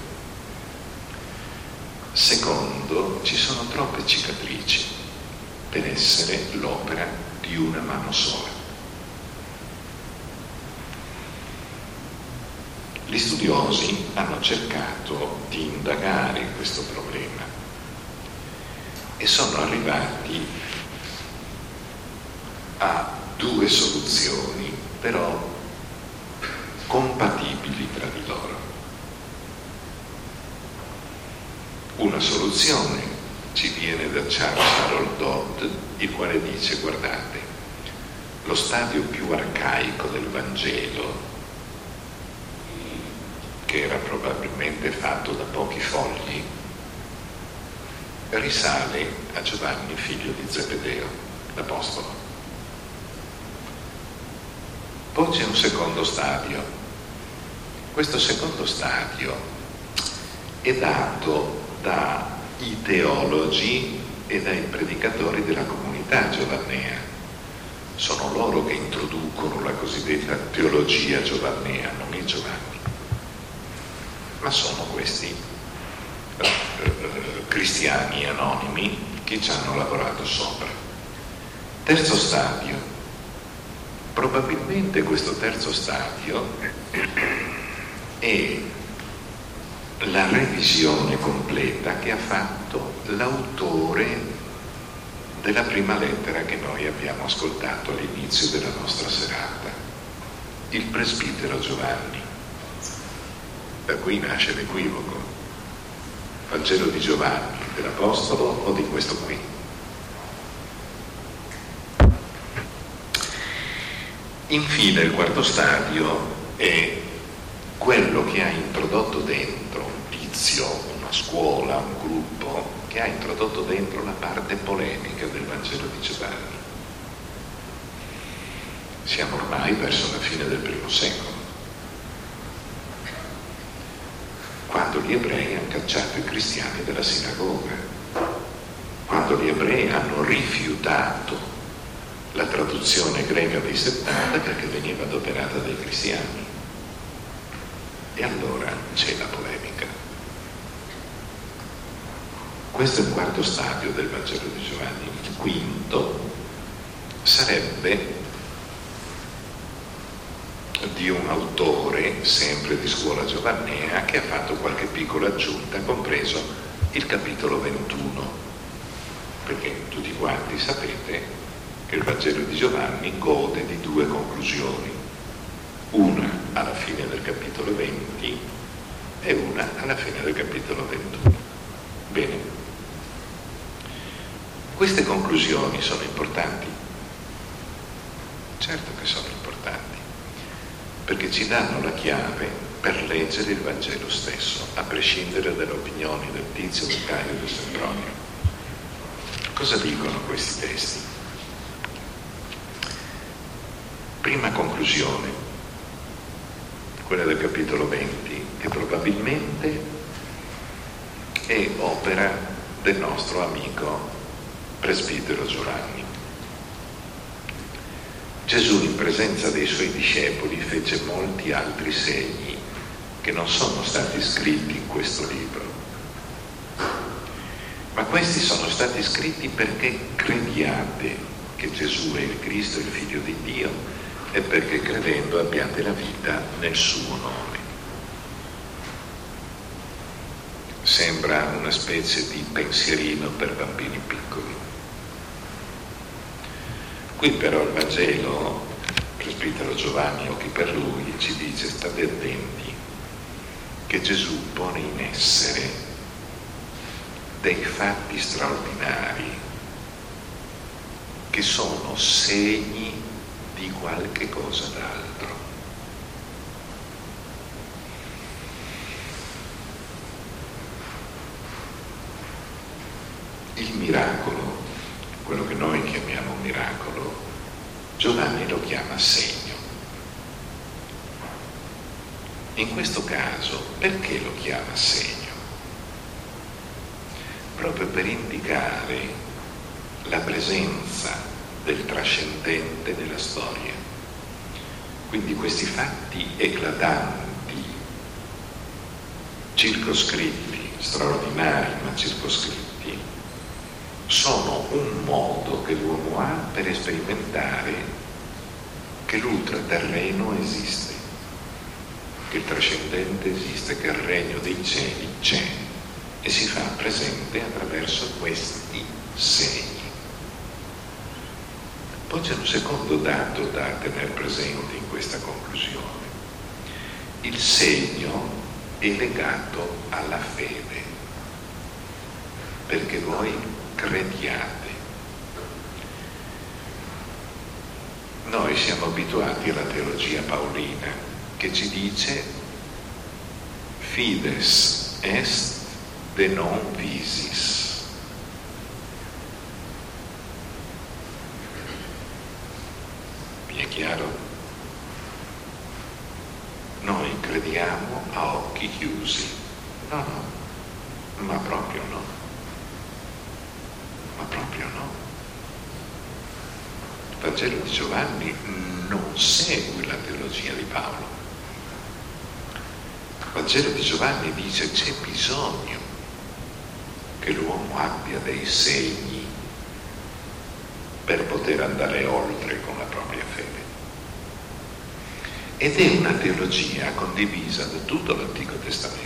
S3: Secondo, ci sono troppe cicatrici per essere l'opera di una mano sola. Gli studiosi hanno cercato di indagare questo problema e sono arrivati a due soluzioni, però compatibili tra di loro. Una soluzione ci viene da Charles Harold Dodd, il quale dice: guardate, lo stadio più arcaico del Vangelo, che era probabilmente fatto da pochi fogli, risale a Giovanni, figlio di Zebedeo, l'apostolo. Poi c'è un secondo stadio. Questo secondo stadio è dato dai teologi e dai predicatori della comunità giovannea. Sono loro che introducono la cosiddetta teologia giovannea, non il Giovanni. Ma sono questi eh, eh, cristiani anonimi che ci hanno lavorato sopra. Terzo stadio. Probabilmente questo terzo stadio è la revisione completa che ha fatto l'autore della prima lettera che noi abbiamo ascoltato all'inizio della nostra serata, il presbitero Giovanni. Da qui nasce l'equivoco: Vangelo di Giovanni, dell'Apostolo o di questo qui? Infine il quarto stadio è quello che ha introdotto dentro un tizio, una scuola, un gruppo, che ha introdotto dentro la parte polemica del Vangelo di Giovanni. Siamo ormai verso la fine del primo secolo. gli ebrei hanno cacciato i cristiani dalla sinagoga, quando gli ebrei hanno rifiutato la traduzione greca dei settanta perché veniva adoperata dai cristiani. E allora c'è la polemica. Questo è il quarto stadio del Vangelo di Giovanni. Il quinto sarebbe di un autore, sempre di scuola giovannea, che ha fatto qualche piccola aggiunta, compreso il capitolo ventuno, perché tutti quanti sapete che il Vangelo di Giovanni gode di due conclusioni, una alla fine del capitolo venti e una alla fine del capitolo ventuno. Bene, queste conclusioni sono importanti? Certo che sono importanti, perché ci danno la chiave per leggere il Vangelo stesso, a prescindere dalle opinioni del Tizio, del Caio e del Sempronio. Cosa dicono questi testi? Prima conclusione, quella del capitolo venti, che probabilmente è opera del nostro amico presbitero Giovanni. Gesù, in presenza dei suoi discepoli, fece molti altri segni che non sono stati scritti in questo libro, ma questi sono stati scritti perché crediate che Gesù è il Cristo, il Figlio di Dio, e perché credendo abbiate la vita nel suo nome. Sembra una specie di pensierino per bambini piccoli. Qui però il Vangelo, il presbitero Giovanni, occhi per lui, ci dice: state attenti che Gesù pone in essere dei fatti straordinari che sono segni di qualche cosa d'altro. Il miracolo, quello che noi chiamiamo miracolo, Giovanni lo chiama segno. In questo caso, perché lo chiama segno? Proprio per indicare la presenza del trascendente nella storia. Quindi questi fatti eclatanti, circoscritti, straordinari ma circoscritti, sono un modo che l'uomo ha per sperimentare che l'ultraterreno esiste, che il trascendente esiste, che il regno dei cieli c'è, e si fa presente attraverso questi segni. Poi c'è un secondo dato da tenere presente in questa conclusione. Il segno è legato alla fede, perché voi crediate. Noi siamo abituati alla teologia paolina, che ci dice fides est de non visis. Vi è chiaro? Noi crediamo a occhi chiusi. No, no, ma proprio no. Ma proprio no. Il Vangelo di Giovanni non segue la teologia di Paolo. Il Vangelo di Giovanni dice: c'è bisogno che l'uomo abbia dei segni per poter andare oltre con la propria fede. Ed è una teologia condivisa da tutto l'Antico Testamento.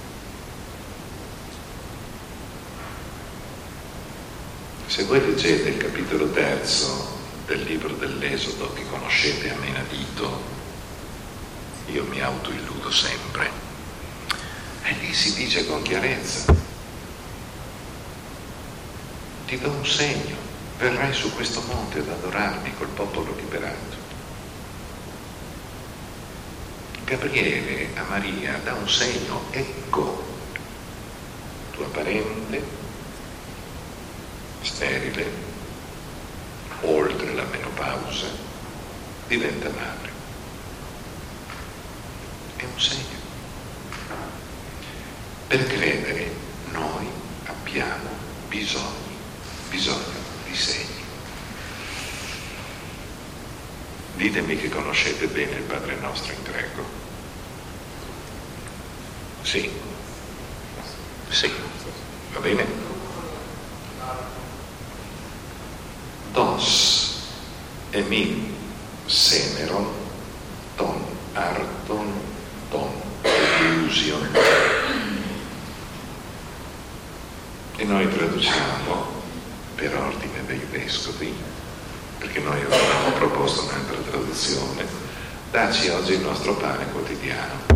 S3: Se voi leggete il capitolo terzo del libro dell'Esodo, che conoscete a menadito, io mi autoilludo sempre, e lì si dice con chiarezza: ti do un segno, verrai su questo monte ad adorarmi col popolo liberato. Gabriele a Maria dà un segno: ecco, tua parente sterile, oltre la menopausa, diventa madre. È un segno. Per credere noi abbiamo bisogno, bisogno di segni. Ditemi che conoscete bene il Padre nostro in greco. Sì? Sì, va bene? Dos emin semeron ton arton ton illusion. E noi traduciamo per ordine dei vescovi, perché noi avevamo proposto un'altra traduzione: dacci oggi il nostro pane quotidiano.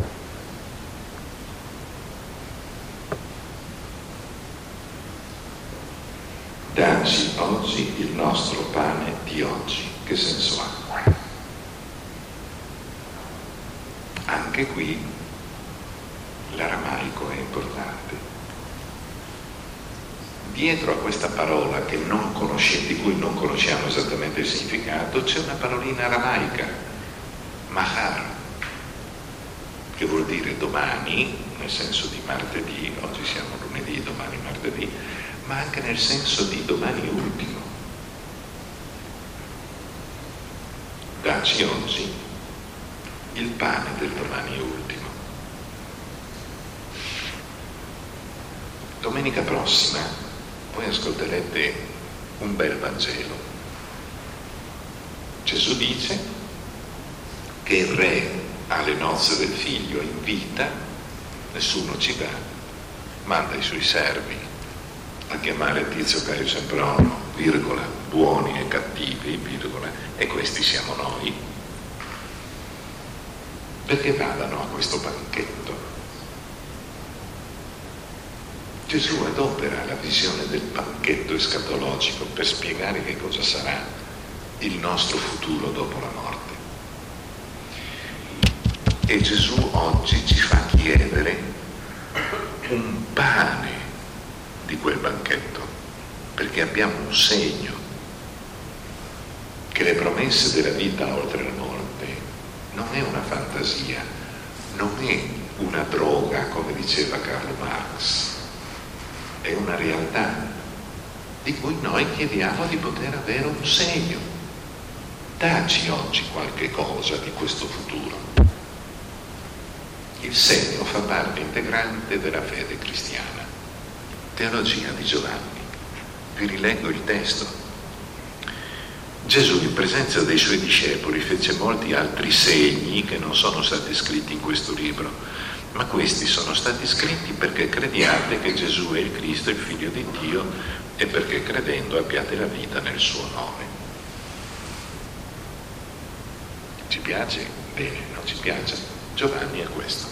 S3: Dacci oggi il nostro pane di oggi. Che senso ha? Anche qui l'aramaico è importante. Dietro a questa parola che non conosce, di cui non conosciamo esattamente il significato, c'è una parolina aramaica, mahar, che vuol dire domani, nel senso di martedì, oggi siamo lunedì, domani martedì, ma anche nel senso di domani ultimo. Dacci oggi il pane del domani ultimo. Domenica prossima voi ascolterete un bel Vangelo. Gesù dice che il re alle nozze del figlio invita, nessuno ci va, manda i suoi servi a chiamare Tizio Caio Sempronio, virgola, buoni e cattivi, virgola, e questi siamo noi, perché vadano a questo banchetto. Gesù adopera la visione del banchetto escatologico per spiegare che cosa sarà il nostro futuro dopo la morte. E Gesù oggi ci fa chiedere un pane di quel banchetto, perché abbiamo un segno che le promesse della vita oltre la morte non è una fantasia, non è una droga, come diceva Karl Marx, è una realtà di cui noi chiediamo di poter avere un segno. Dacci oggi qualche cosa di questo futuro. Il segno fa parte integrante della fede cristiana. Teologia di Giovanni. Vi rileggo il testo. Gesù, in presenza dei suoi discepoli, fece molti altri segni che non sono stati scritti in questo libro, ma questi sono stati scritti perché crediate che Gesù è il Cristo, il Figlio di Dio, e perché credendo abbiate la vita nel suo nome. Ci piace? Bene, non ci piace? Giovanni è questo.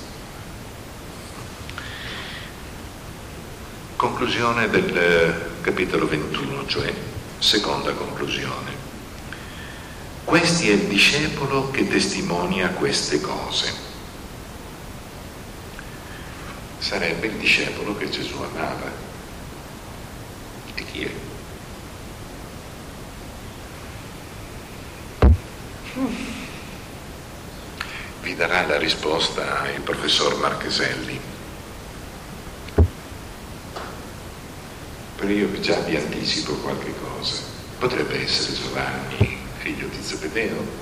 S3: Conclusione del capitolo ventuno, cioè seconda conclusione. Questi è il discepolo che testimonia queste cose. Sarebbe il discepolo che Gesù amava. E chi è? Vi darà la risposta il professor Marcheselli. Però io già vi anticipo qualche cosa. Potrebbe essere Giovanni, figlio di Zebedeo.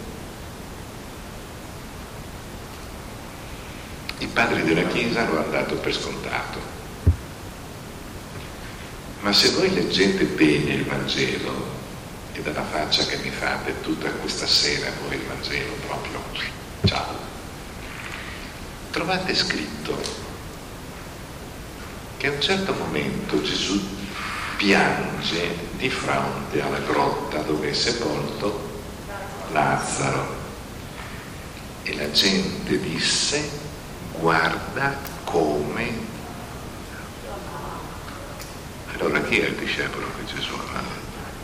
S3: I padri della Chiesa lo hanno dato per scontato. Ma se voi leggete bene il Vangelo, e dalla faccia che mi fate tutta questa sera voi il Vangelo proprio, ciao, trovate scritto che a un certo momento Gesù piange di fronte alla grotta dove è sepolto Lazzaro e la gente disse: guarda come. Allora chi è il discepolo che Gesù amava?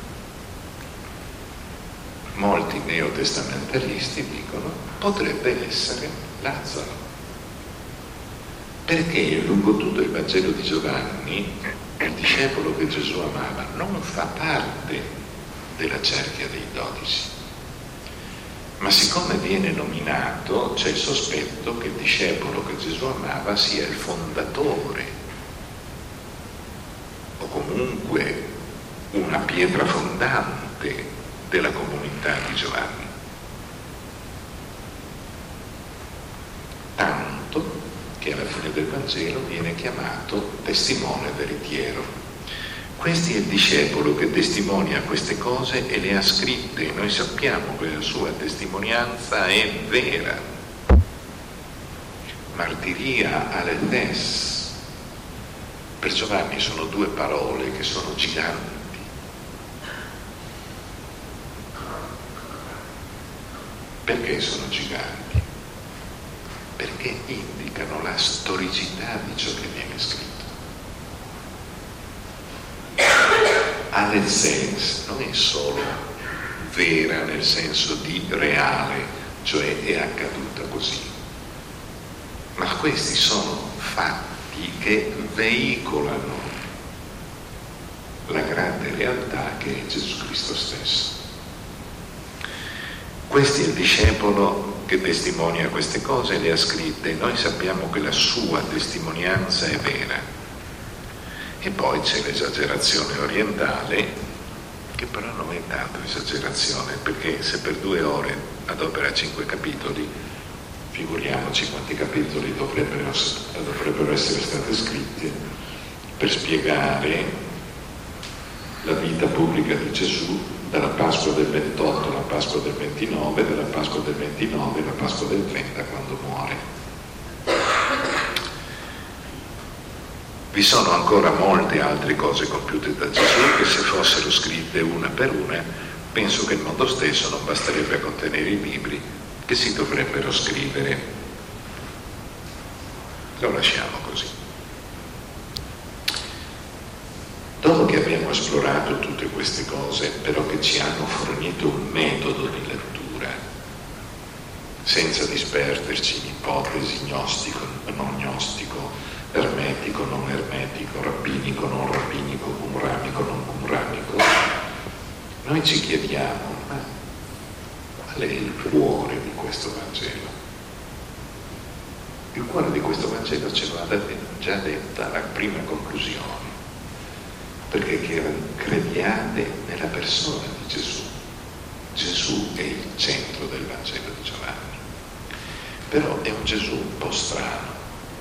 S3: Molti neotestamentalisti dicono potrebbe essere Lazzaro, perché lungo tutto il Vangelo di Giovanni il discepolo che Gesù amava non fa parte della cerchia dei dodici, ma siccome viene nominato c'è il sospetto che il discepolo che Gesù amava sia il fondatore comunque una pietra fondante della comunità di Giovanni. Tanto che alla fine del Vangelo viene chiamato testimone veritiero. Questo è il discepolo che testimonia queste cose e le ha scritte. Noi sappiamo che la sua testimonianza è vera. Martiria aletheis. Per Giovanni sono due parole che sono giganti. Perché sono giganti? Perché indicano la storicità di ciò che viene scritto. Aletheis non è solo vera nel senso di reale, cioè è accaduta così, ma questi sono fatti che veicolano la grande realtà che è Gesù Cristo stesso. Questo è il discepolo che testimonia queste cose e le ha scritte. Noi sappiamo che la sua testimonianza è vera. E poi c'è l'esagerazione orientale, che però non è tanto esagerazione, perché se per due ore adopera cinque capitoli, figuriamoci quanti capitoli dovrebbero, dovrebbero essere stati scritti per spiegare la vita pubblica di Gesù dalla Pasqua del ventotto alla Pasqua del ventinove, dalla Pasqua del ventinove alla Pasqua del trenta, quando muore. Vi sono ancora molte altre cose compiute da Gesù che, se fossero scritte una per una, penso che il mondo stesso non basterebbe a contenere i libri che si dovrebbero scrivere. Lo lasciamo così. Dopo che abbiamo esplorato tutte queste cose, però che ci hanno fornito un metodo di lettura, senza disperderci in ipotesi gnostico, non gnostico, ermetico, non ermetico, rabbinico, non rabbinico, qumranico, non qumranico, noi ci chiediamo, ma qual è il cuore di questo Vangelo? Il cuore di questo Vangelo ce l'ha già detta la prima conclusione, perché crediate nella persona di Gesù. Gesù è il centro del Vangelo di Giovanni, però è un Gesù un po' strano.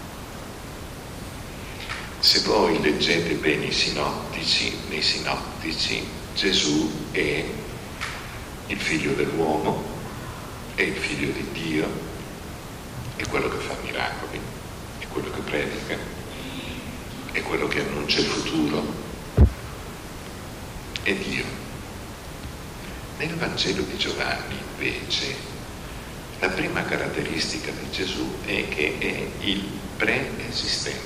S3: Se voi leggete bene i sinottici, nei sinottici Gesù è il figlio dell'uomo, è il figlio di Dio, è quello che fa miracoli, è quello che predica, è quello che annuncia il futuro, è Dio. Nel Vangelo di Giovanni, invece, la prima caratteristica di Gesù è che è il preesistente.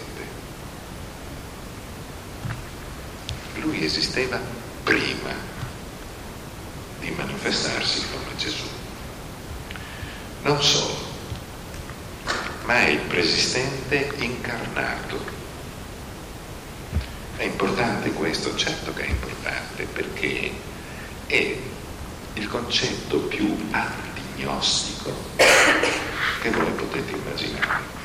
S3: Lui esisteva prima di manifestarsi come Gesù. Non solo, ma è il preesistente incarnato. È importante questo? Certo che è importante, perché è il concetto più antignostico che voi potete immaginare.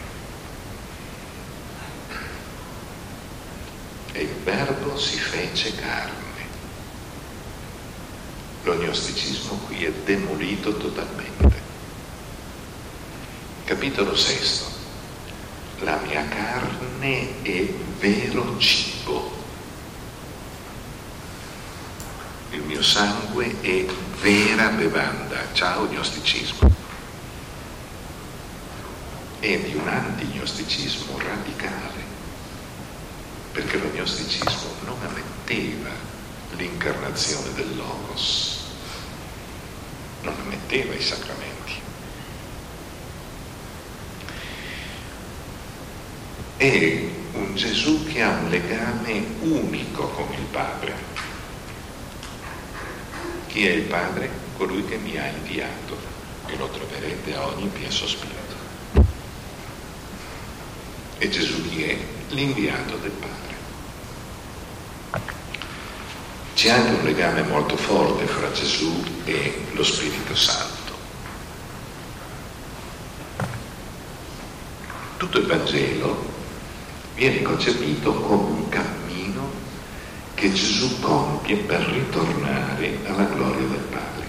S3: E il Verbo si fece carne. Lo gnosticismo qui è demolito totalmente. Capitolo sesto. La mia carne è vero cibo. Il mio sangue è vera bevanda. Ciao gnosticismo. È di un antignosticismo radicale, perché lo gnosticismo non ammetteva l'incarnazione del Logos, non ammetteva i sacramenti. È un Gesù che ha un legame unico con il Padre. Chi è il Padre? Colui che mi ha inviato, e lo troverete a ogni mio sospiro. E Gesù chi è? L'inviato del Padre. C'è anche un legame molto forte fra Gesù e lo Spirito Santo. Tutto il Vangelo viene concepito come un cammino che Gesù compie per ritornare alla gloria del Padre.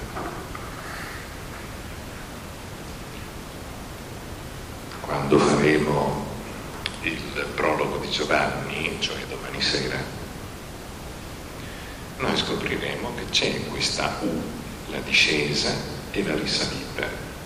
S3: Quando faremo il prologo di Giovanni, cioè domani sera, noi scopriremo che c'è questa U, la discesa e la risalita.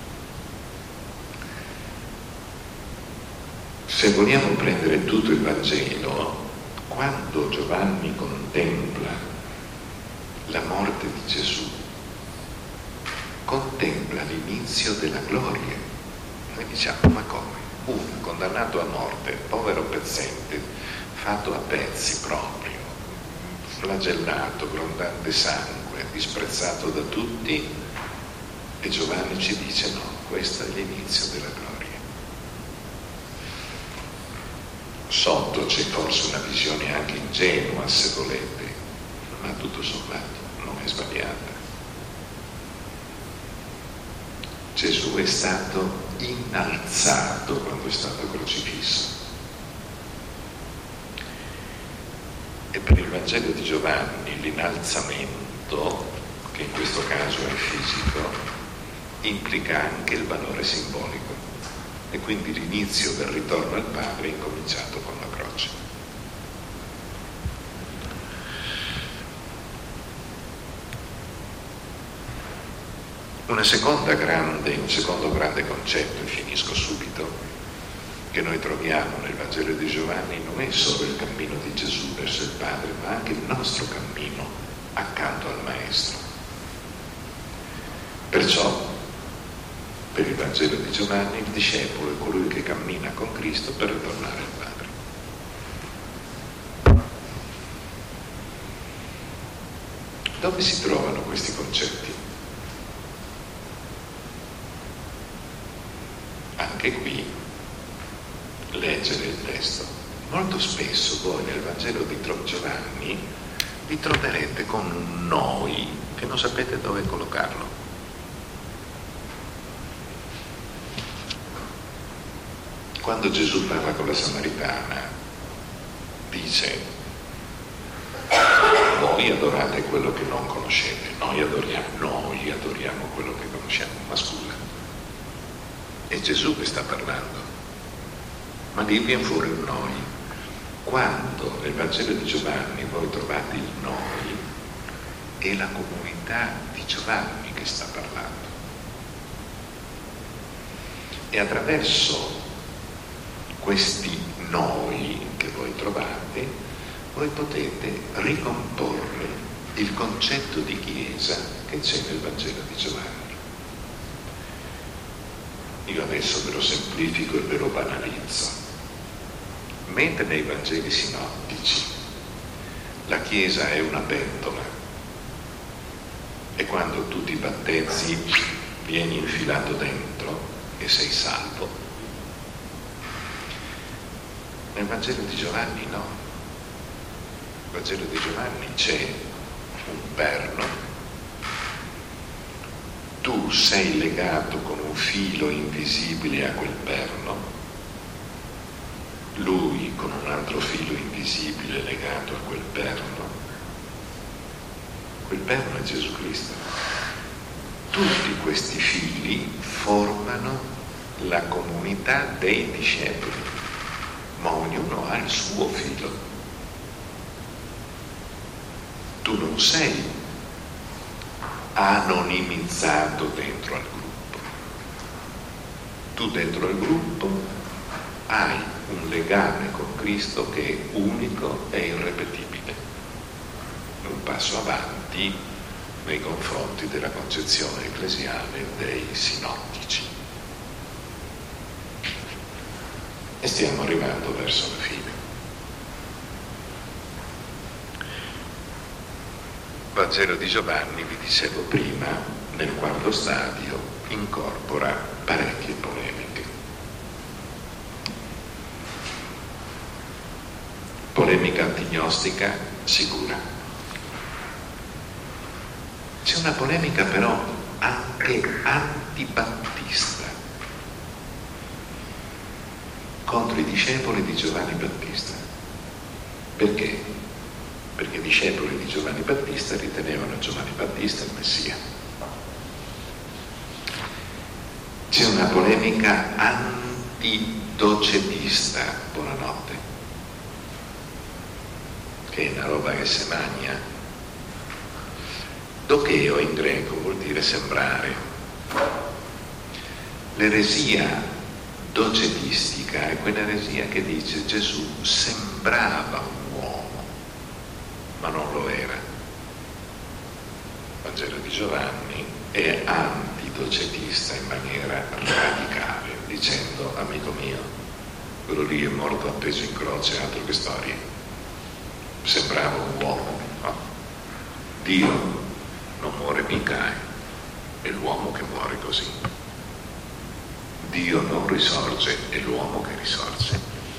S3: Se vogliamo prendere tutto il Vangelo, quando Giovanni contempla la morte di Gesù, contempla l'inizio della gloria. Noi diciamo, ma come? Uno condannato a morte, povero pezzente, fatto a pezzi proprio, flagellato, grondante sangue, disprezzato da tutti, e Giovanni ci dice no, questo è l'inizio della gloria. Sotto c'è forse una visione anche ingenua, se volete, ma tutto sommato non è sbagliata. Gesù è stato innalzato quando è stato crocifisso. E per il Vangelo di Giovanni l'innalzamento, che in questo caso è fisico, implica anche il valore simbolico. E quindi l'inizio del ritorno al Padre è incominciato con la croce. Una seconda grande, un secondo grande concetto, e finisco subito, che noi troviamo nel Vangelo di Giovanni non è solo il cammino di Gesù verso il Padre, ma anche il nostro cammino accanto al Maestro. Perciò, per il Vangelo di Giovanni, il discepolo è colui che cammina con Cristo per ritornare al Padre. Dove si trovano questi concetti? Anche qui, leggere il testo. Molto spesso voi nel Vangelo di Giovanni vi troverete con un noi che non sapete dove collocarlo. Quando Gesù parla con la Samaritana, dice: voi adorate quello che non conoscete, noi adoriamo, noi adoriamo quello che conosciamo. Ma scusa, è Gesù che sta parlando, ma lì viene fuori un noi. Quando nel Vangelo di Giovanni voi trovate il noi, è la comunità di Giovanni che sta parlando. E attraverso questi noi che voi trovate, voi potete ricomporre il concetto di Chiesa che c'è nel Vangelo di Giovanni. Io adesso ve lo semplifico e ve lo banalizzo. Mentre nei Vangeli sinottici la Chiesa è una pentola e quando tu ti battezzi vieni infilato dentro e sei salvo, nel Vangelo di Giovanni no. Nel Vangelo di Giovanni c'è un perno, tu sei legato con un filo invisibile a quel perno, lui con un altro filo invisibile legato a quel perno. Quel perno è Gesù Cristo. Tutti questi fili formano la comunità dei discepoli, ma ognuno ha il suo filo. Tu non sei anonimizzato dentro al gruppo. Tu dentro al gruppo hai un legame con Cristo che è unico e irrepetibile. Un passo avanti nei confronti della concezione ecclesiale dei sinottici. E stiamo arrivando verso la fine. Vangelo di Giovanni, vi dicevo prima, nel quarto stadio incorpora parecchie polemiche. Polemica antignostica sicura. C'è una polemica però anche antibattista contro i discepoli di Giovanni Battista. Perché? perché i discepoli di Giovanni Battista ritenevano Giovanni Battista il Messia. C'è una polemica antidocetista, buonanotte, che è una roba che se magna. Docheo in greco vuol dire sembrare. L'eresia docetistica è quell'eresia che dice Gesù sembrava un uomo, ma non lo era. Il Vangelo di Giovanni è antidocetista in maniera radicale, dicendo, amico mio, quello lì è morto appeso in croce, altro che storie. Sembrava un uomo, no? Dio non muore mica, è l'uomo che muore così. Dio non risorge, è l'uomo che risorge.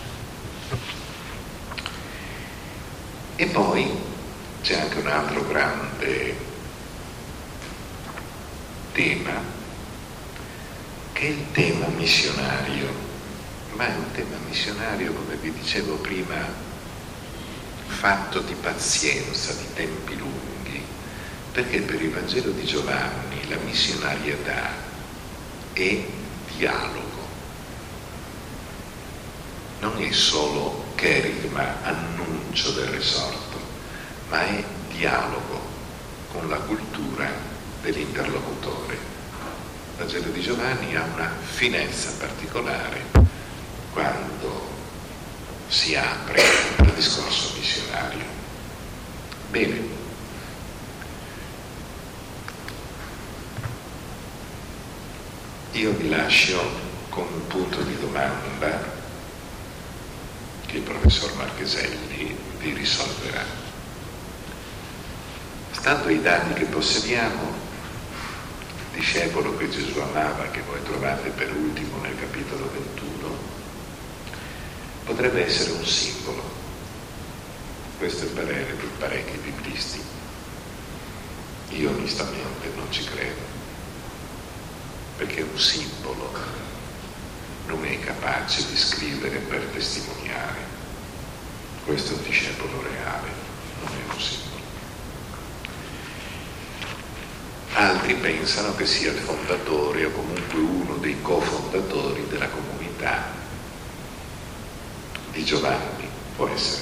S3: E poi c'è anche un altro grande tema, che è il tema missionario, ma è un tema missionario, come vi dicevo prima, fatto di pazienza, di tempi lunghi, perché per il Vangelo di Giovanni la missionarietà è dialogo, non è solo cherigma, annuncio del risorto, ma è dialogo con la cultura dell'interlocutore. Il Vangelo di Giovanni ha una finezza particolare quando si apre al discorso missionario. Bene. Io vi lascio con un punto di domanda che il professor Marcheselli vi risolverà. Stando ai dati che possediamo, il discepolo che Gesù amava, che voi trovate per ultimo nel capitolo ventuno, potrebbe essere un simbolo. Questo è il parere di parecchi biblisti. Io onestamente non ci credo, perché un simbolo non è capace di scrivere per testimoniare. Questo è un discepolo reale, non è un simbolo. Altri pensano che sia il fondatore o comunque uno dei cofondatori della comunità di Giovanni, può essere.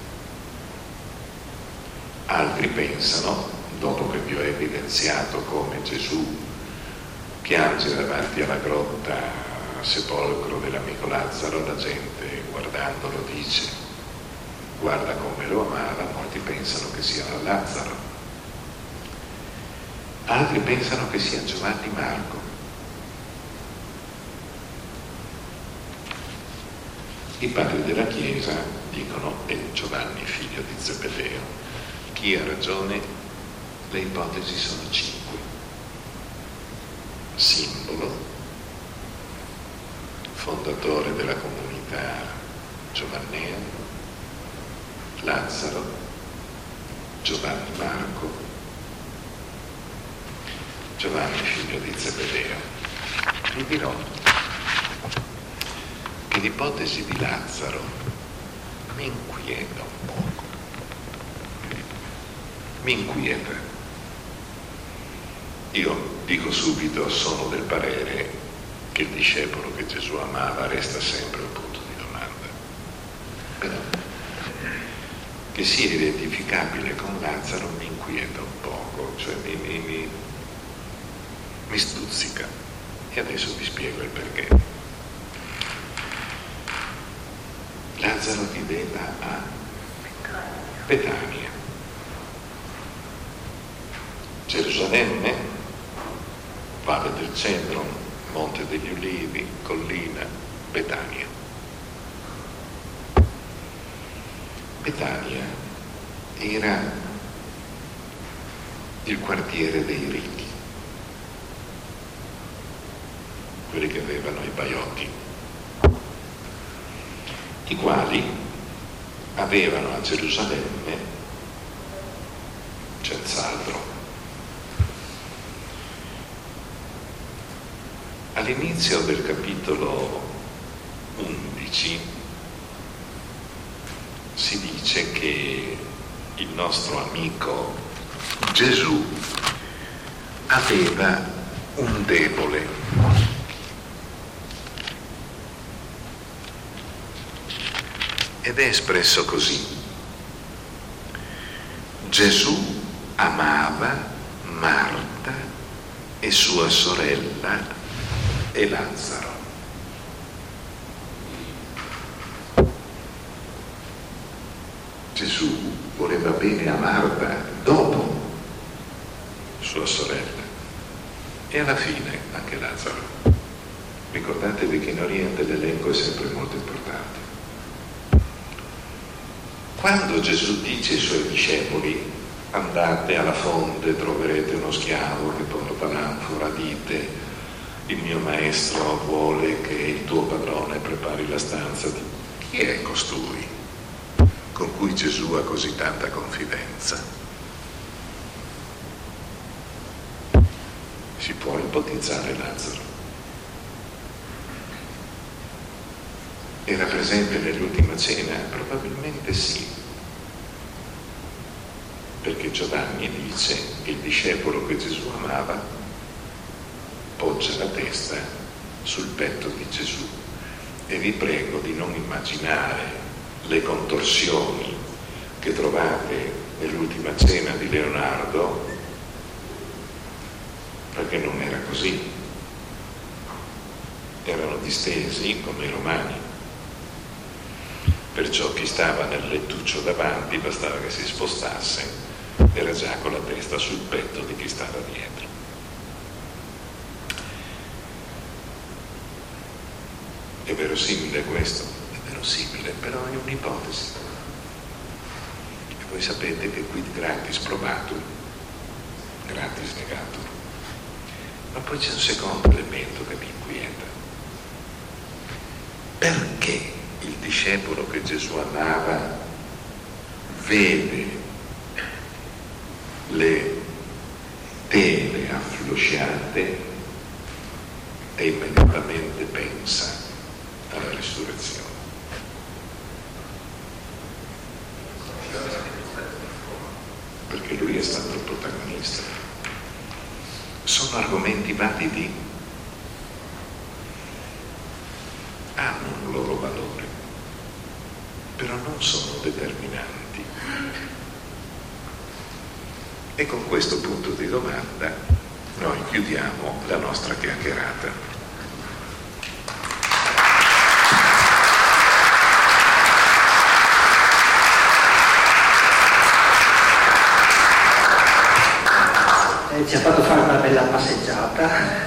S3: Altri pensano, dopo che vi ho evidenziato come Gesù piange davanti alla grotta sepolcro dell'amico Lazzaro, la gente guardandolo dice guarda come lo amava, molti pensano che sia Lazzaro. Altri pensano che sia Giovanni Marco. I padri della Chiesa dicono è Giovanni figlio di Zebedeo. Chi ha ragione? Le ipotesi sono cinque. Simbolo, fondatore della comunità giovannea, Lazzaro, Giovanni Marco, Giovanni figlio di Zebedeo. Vi dirò che l'ipotesi di Lazzaro mi inquieta un poco, mi inquieta. Io dico subito, sono del parere che il discepolo che Gesù amava resta sempre un punto di domanda. Però che sia identificabile con Lazzaro mi inquieta un poco, cioè mi, mi, mi, mi stuzzica. E adesso vi spiego il perché. Lazzaro viveva a Betania, Gerusalemme, Valle del Cedron, Monte degli Ulivi, collina, Betania. Betania era il quartiere dei ricchi, quelli che avevano i baiotti, i quali avevano a Gerusalemme, senz'altro, all'inizio del capitolo undici si dice che il nostro amico Gesù aveva un debole. Ed è espresso così: Gesù amava Marta e sua sorella e Lazzaro. Gesù voleva bene a Marta dopo sua sorella e alla fine anche Lazzaro. Ricordatevi che in Oriente l'elenco è sempre molto importante. Quando Gesù dice ai suoi discepoli: andate alla fonte, troverete uno schiavo che porta l'anfora, dite: il mio maestro vuole che il tuo padrone prepari la stanza. Chi è costui con cui Gesù ha così tanta confidenza? Si può ipotizzare Lazzaro. Era presente nell'ultima cena? Probabilmente sì, perché Giovanni dice che il discepolo che Gesù amava poggia la testa sul petto di Gesù. E vi prego di non immaginare le contorsioni che trovate nell'ultima cena di Leonardo, perché non era così. Erano distesi come i romani, perciò chi stava nel lettuccio davanti bastava che si spostasse, era già con la testa sul petto di chi stava dietro. È verosimile questo? È verosimile, però è un'ipotesi. E voi sapete che quid gratis probatum, gratis negatum. Ma poi c'è un secondo elemento che mi inquieta. Perché il discepolo che Gesù amava vede le tele afflosciate e immediatamente pensa alla risurrezione? Perché lui è stato il protagonista. Sono argomenti validi? Hanno un loro valore, però non sono determinanti. E con questo punto di domanda noi chiudiamo la nostra chiacchierata.
S1: Ci ha fatto fare una bella passeggiata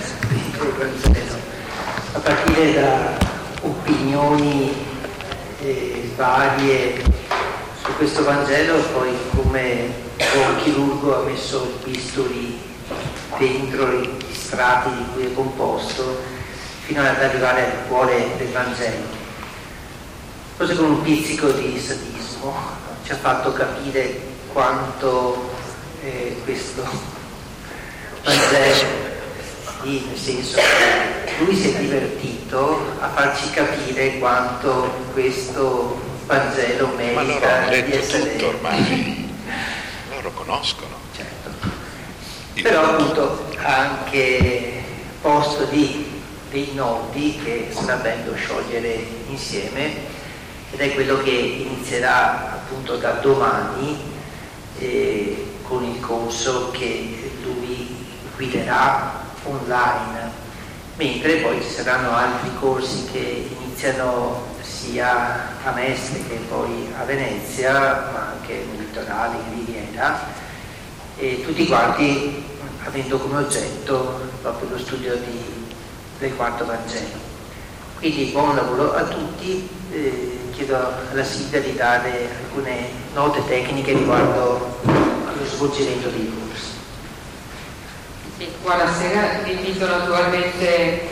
S1: a partire da opinioni eh, varie su questo Vangelo, poi come un chirurgo ha messo il bisturi dentro gli strati di cui è composto fino ad arrivare al cuore del Vangelo. Forse con un pizzico di sadismo ci ha fatto capire quanto eh, questo Vangelo, sì, nel senso che lui si è divertito a farci capire quanto questo Vangelo merita.
S3: Ma loro hanno
S1: di
S3: letto
S1: essere...
S3: tutto ormai, loro conoscono.
S1: Certo. Però appunto ha anche posto lì dei nodi che sarà bello sciogliere insieme, ed è quello che inizierà appunto da domani eh, con il corso che lui guiderà online, mentre poi ci saranno altri corsi che iniziano sia a Mestre che poi a Venezia, ma anche nel litorale, in Riviera, e tutti quanti avendo come oggetto proprio lo studio di, del quarto Vangelo. Quindi buon lavoro a tutti, eh, chiedo alla Silvia di dare alcune note tecniche riguardo allo svolgimento dei corsi.
S4: Sì, buonasera, vi invito naturalmente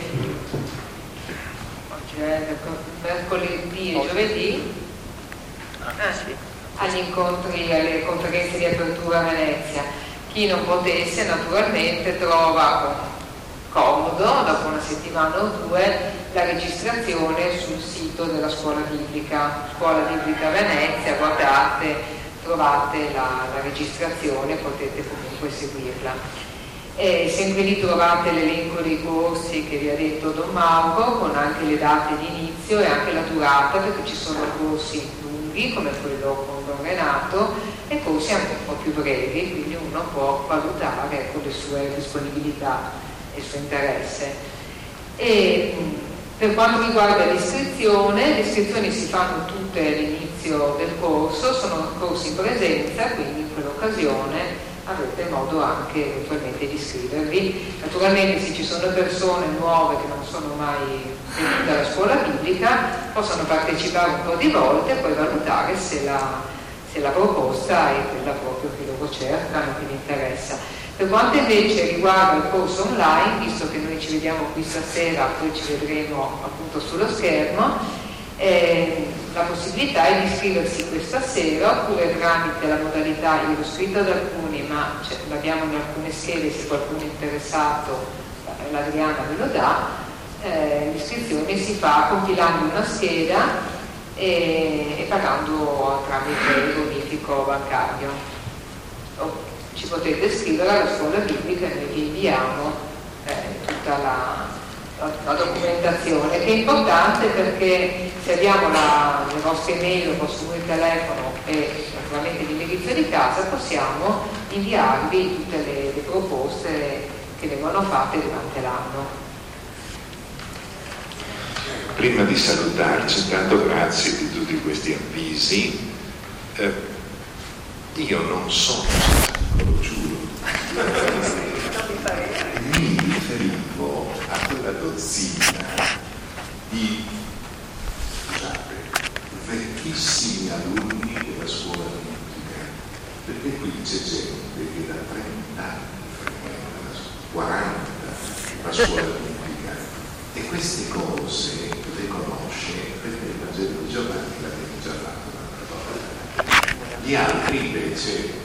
S4: oggi è mercoledì e giovedì agli incontri, alle conferenze di apertura a Venezia. Chi non potesse naturalmente trova comodo, dopo una settimana o due, la registrazione sul sito della scuola biblica, scuola biblica Venezia. Guardate trovate la, la registrazione, potete comunque seguirla. E sempre lì trovate l'elenco dei corsi che vi ha detto Don Mauro, con anche le date di inizio e anche la durata, perché ci sono corsi lunghi come quello con Don Renato e corsi anche un po' più brevi, quindi uno può valutare, ecco, le sue disponibilità e il suo interesse. E per quanto riguarda l'iscrizione, le iscrizioni si fanno tutte all'inizio del corso, sono corsi in presenza, quindi in quell'occasione avrete modo anche eventualmente di iscrivervi. Naturalmente se ci sono persone nuove che non sono mai venute alla scuola biblica possono partecipare un po' di volte e poi valutare se la, se la proposta è quella proprio che loro cercano, che vi interessa. Per quanto invece riguarda il corso online, visto che noi ci vediamo qui stasera, poi ci vedremo appunto sullo schermo, Eh, la possibilità è di iscriversi questa sera oppure tramite la modalità, io l'ho scritto ad alcuni ma l'abbiamo in alcune schede, se qualcuno è interessato l'Adriana ve lo dà, eh, l'iscrizione si fa compilando una scheda e, e pagando tramite il bonifico bancario. O, ci potete iscrivere alla scuola biblica e noi vi inviamo eh, tutta la la documentazione, che è importante perché se abbiamo la, le vostre email, il vostro numero di telefono e naturalmente l'indirizzo di casa, possiamo inviarvi tutte le, le proposte che vengono fatte durante l'anno.
S3: Prima di salutarci, tanto grazie di tutti questi avvisi. Eh, io non sono, lo giuro. Mi riferivo a quella dozzina di, scusate, vecchissimi alunni della scuola di musica, perché qui c'è gente che da trenta anni frequenta, quaranta, la scuola di musica, e queste cose le conosce perché il Vangelo di Giovanni l'avete già fatto un'altra volta. Gli altri invece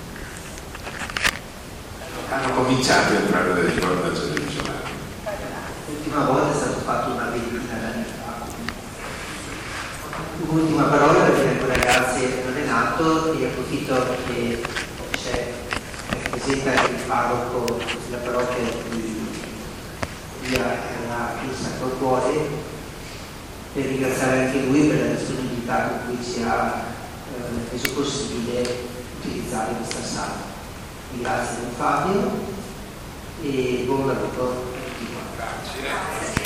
S3: hanno cominciato a entrare nel ricordo del Vangelo di Giovanni.
S1: L'ultima volta è stato fatto una ventina d'anni fa. Un'ultima parola per dire ancora grazie a Renato, e approfitto che c'è presenta il parroco della parrocchia di via la Sacro Cuore, per ringraziare anche lui per la disponibilità con cui ci ha eh, reso possibile utilizzare questa sala. Grazie Don Fabio e buon lavoro a tutti.
S3: Grazie.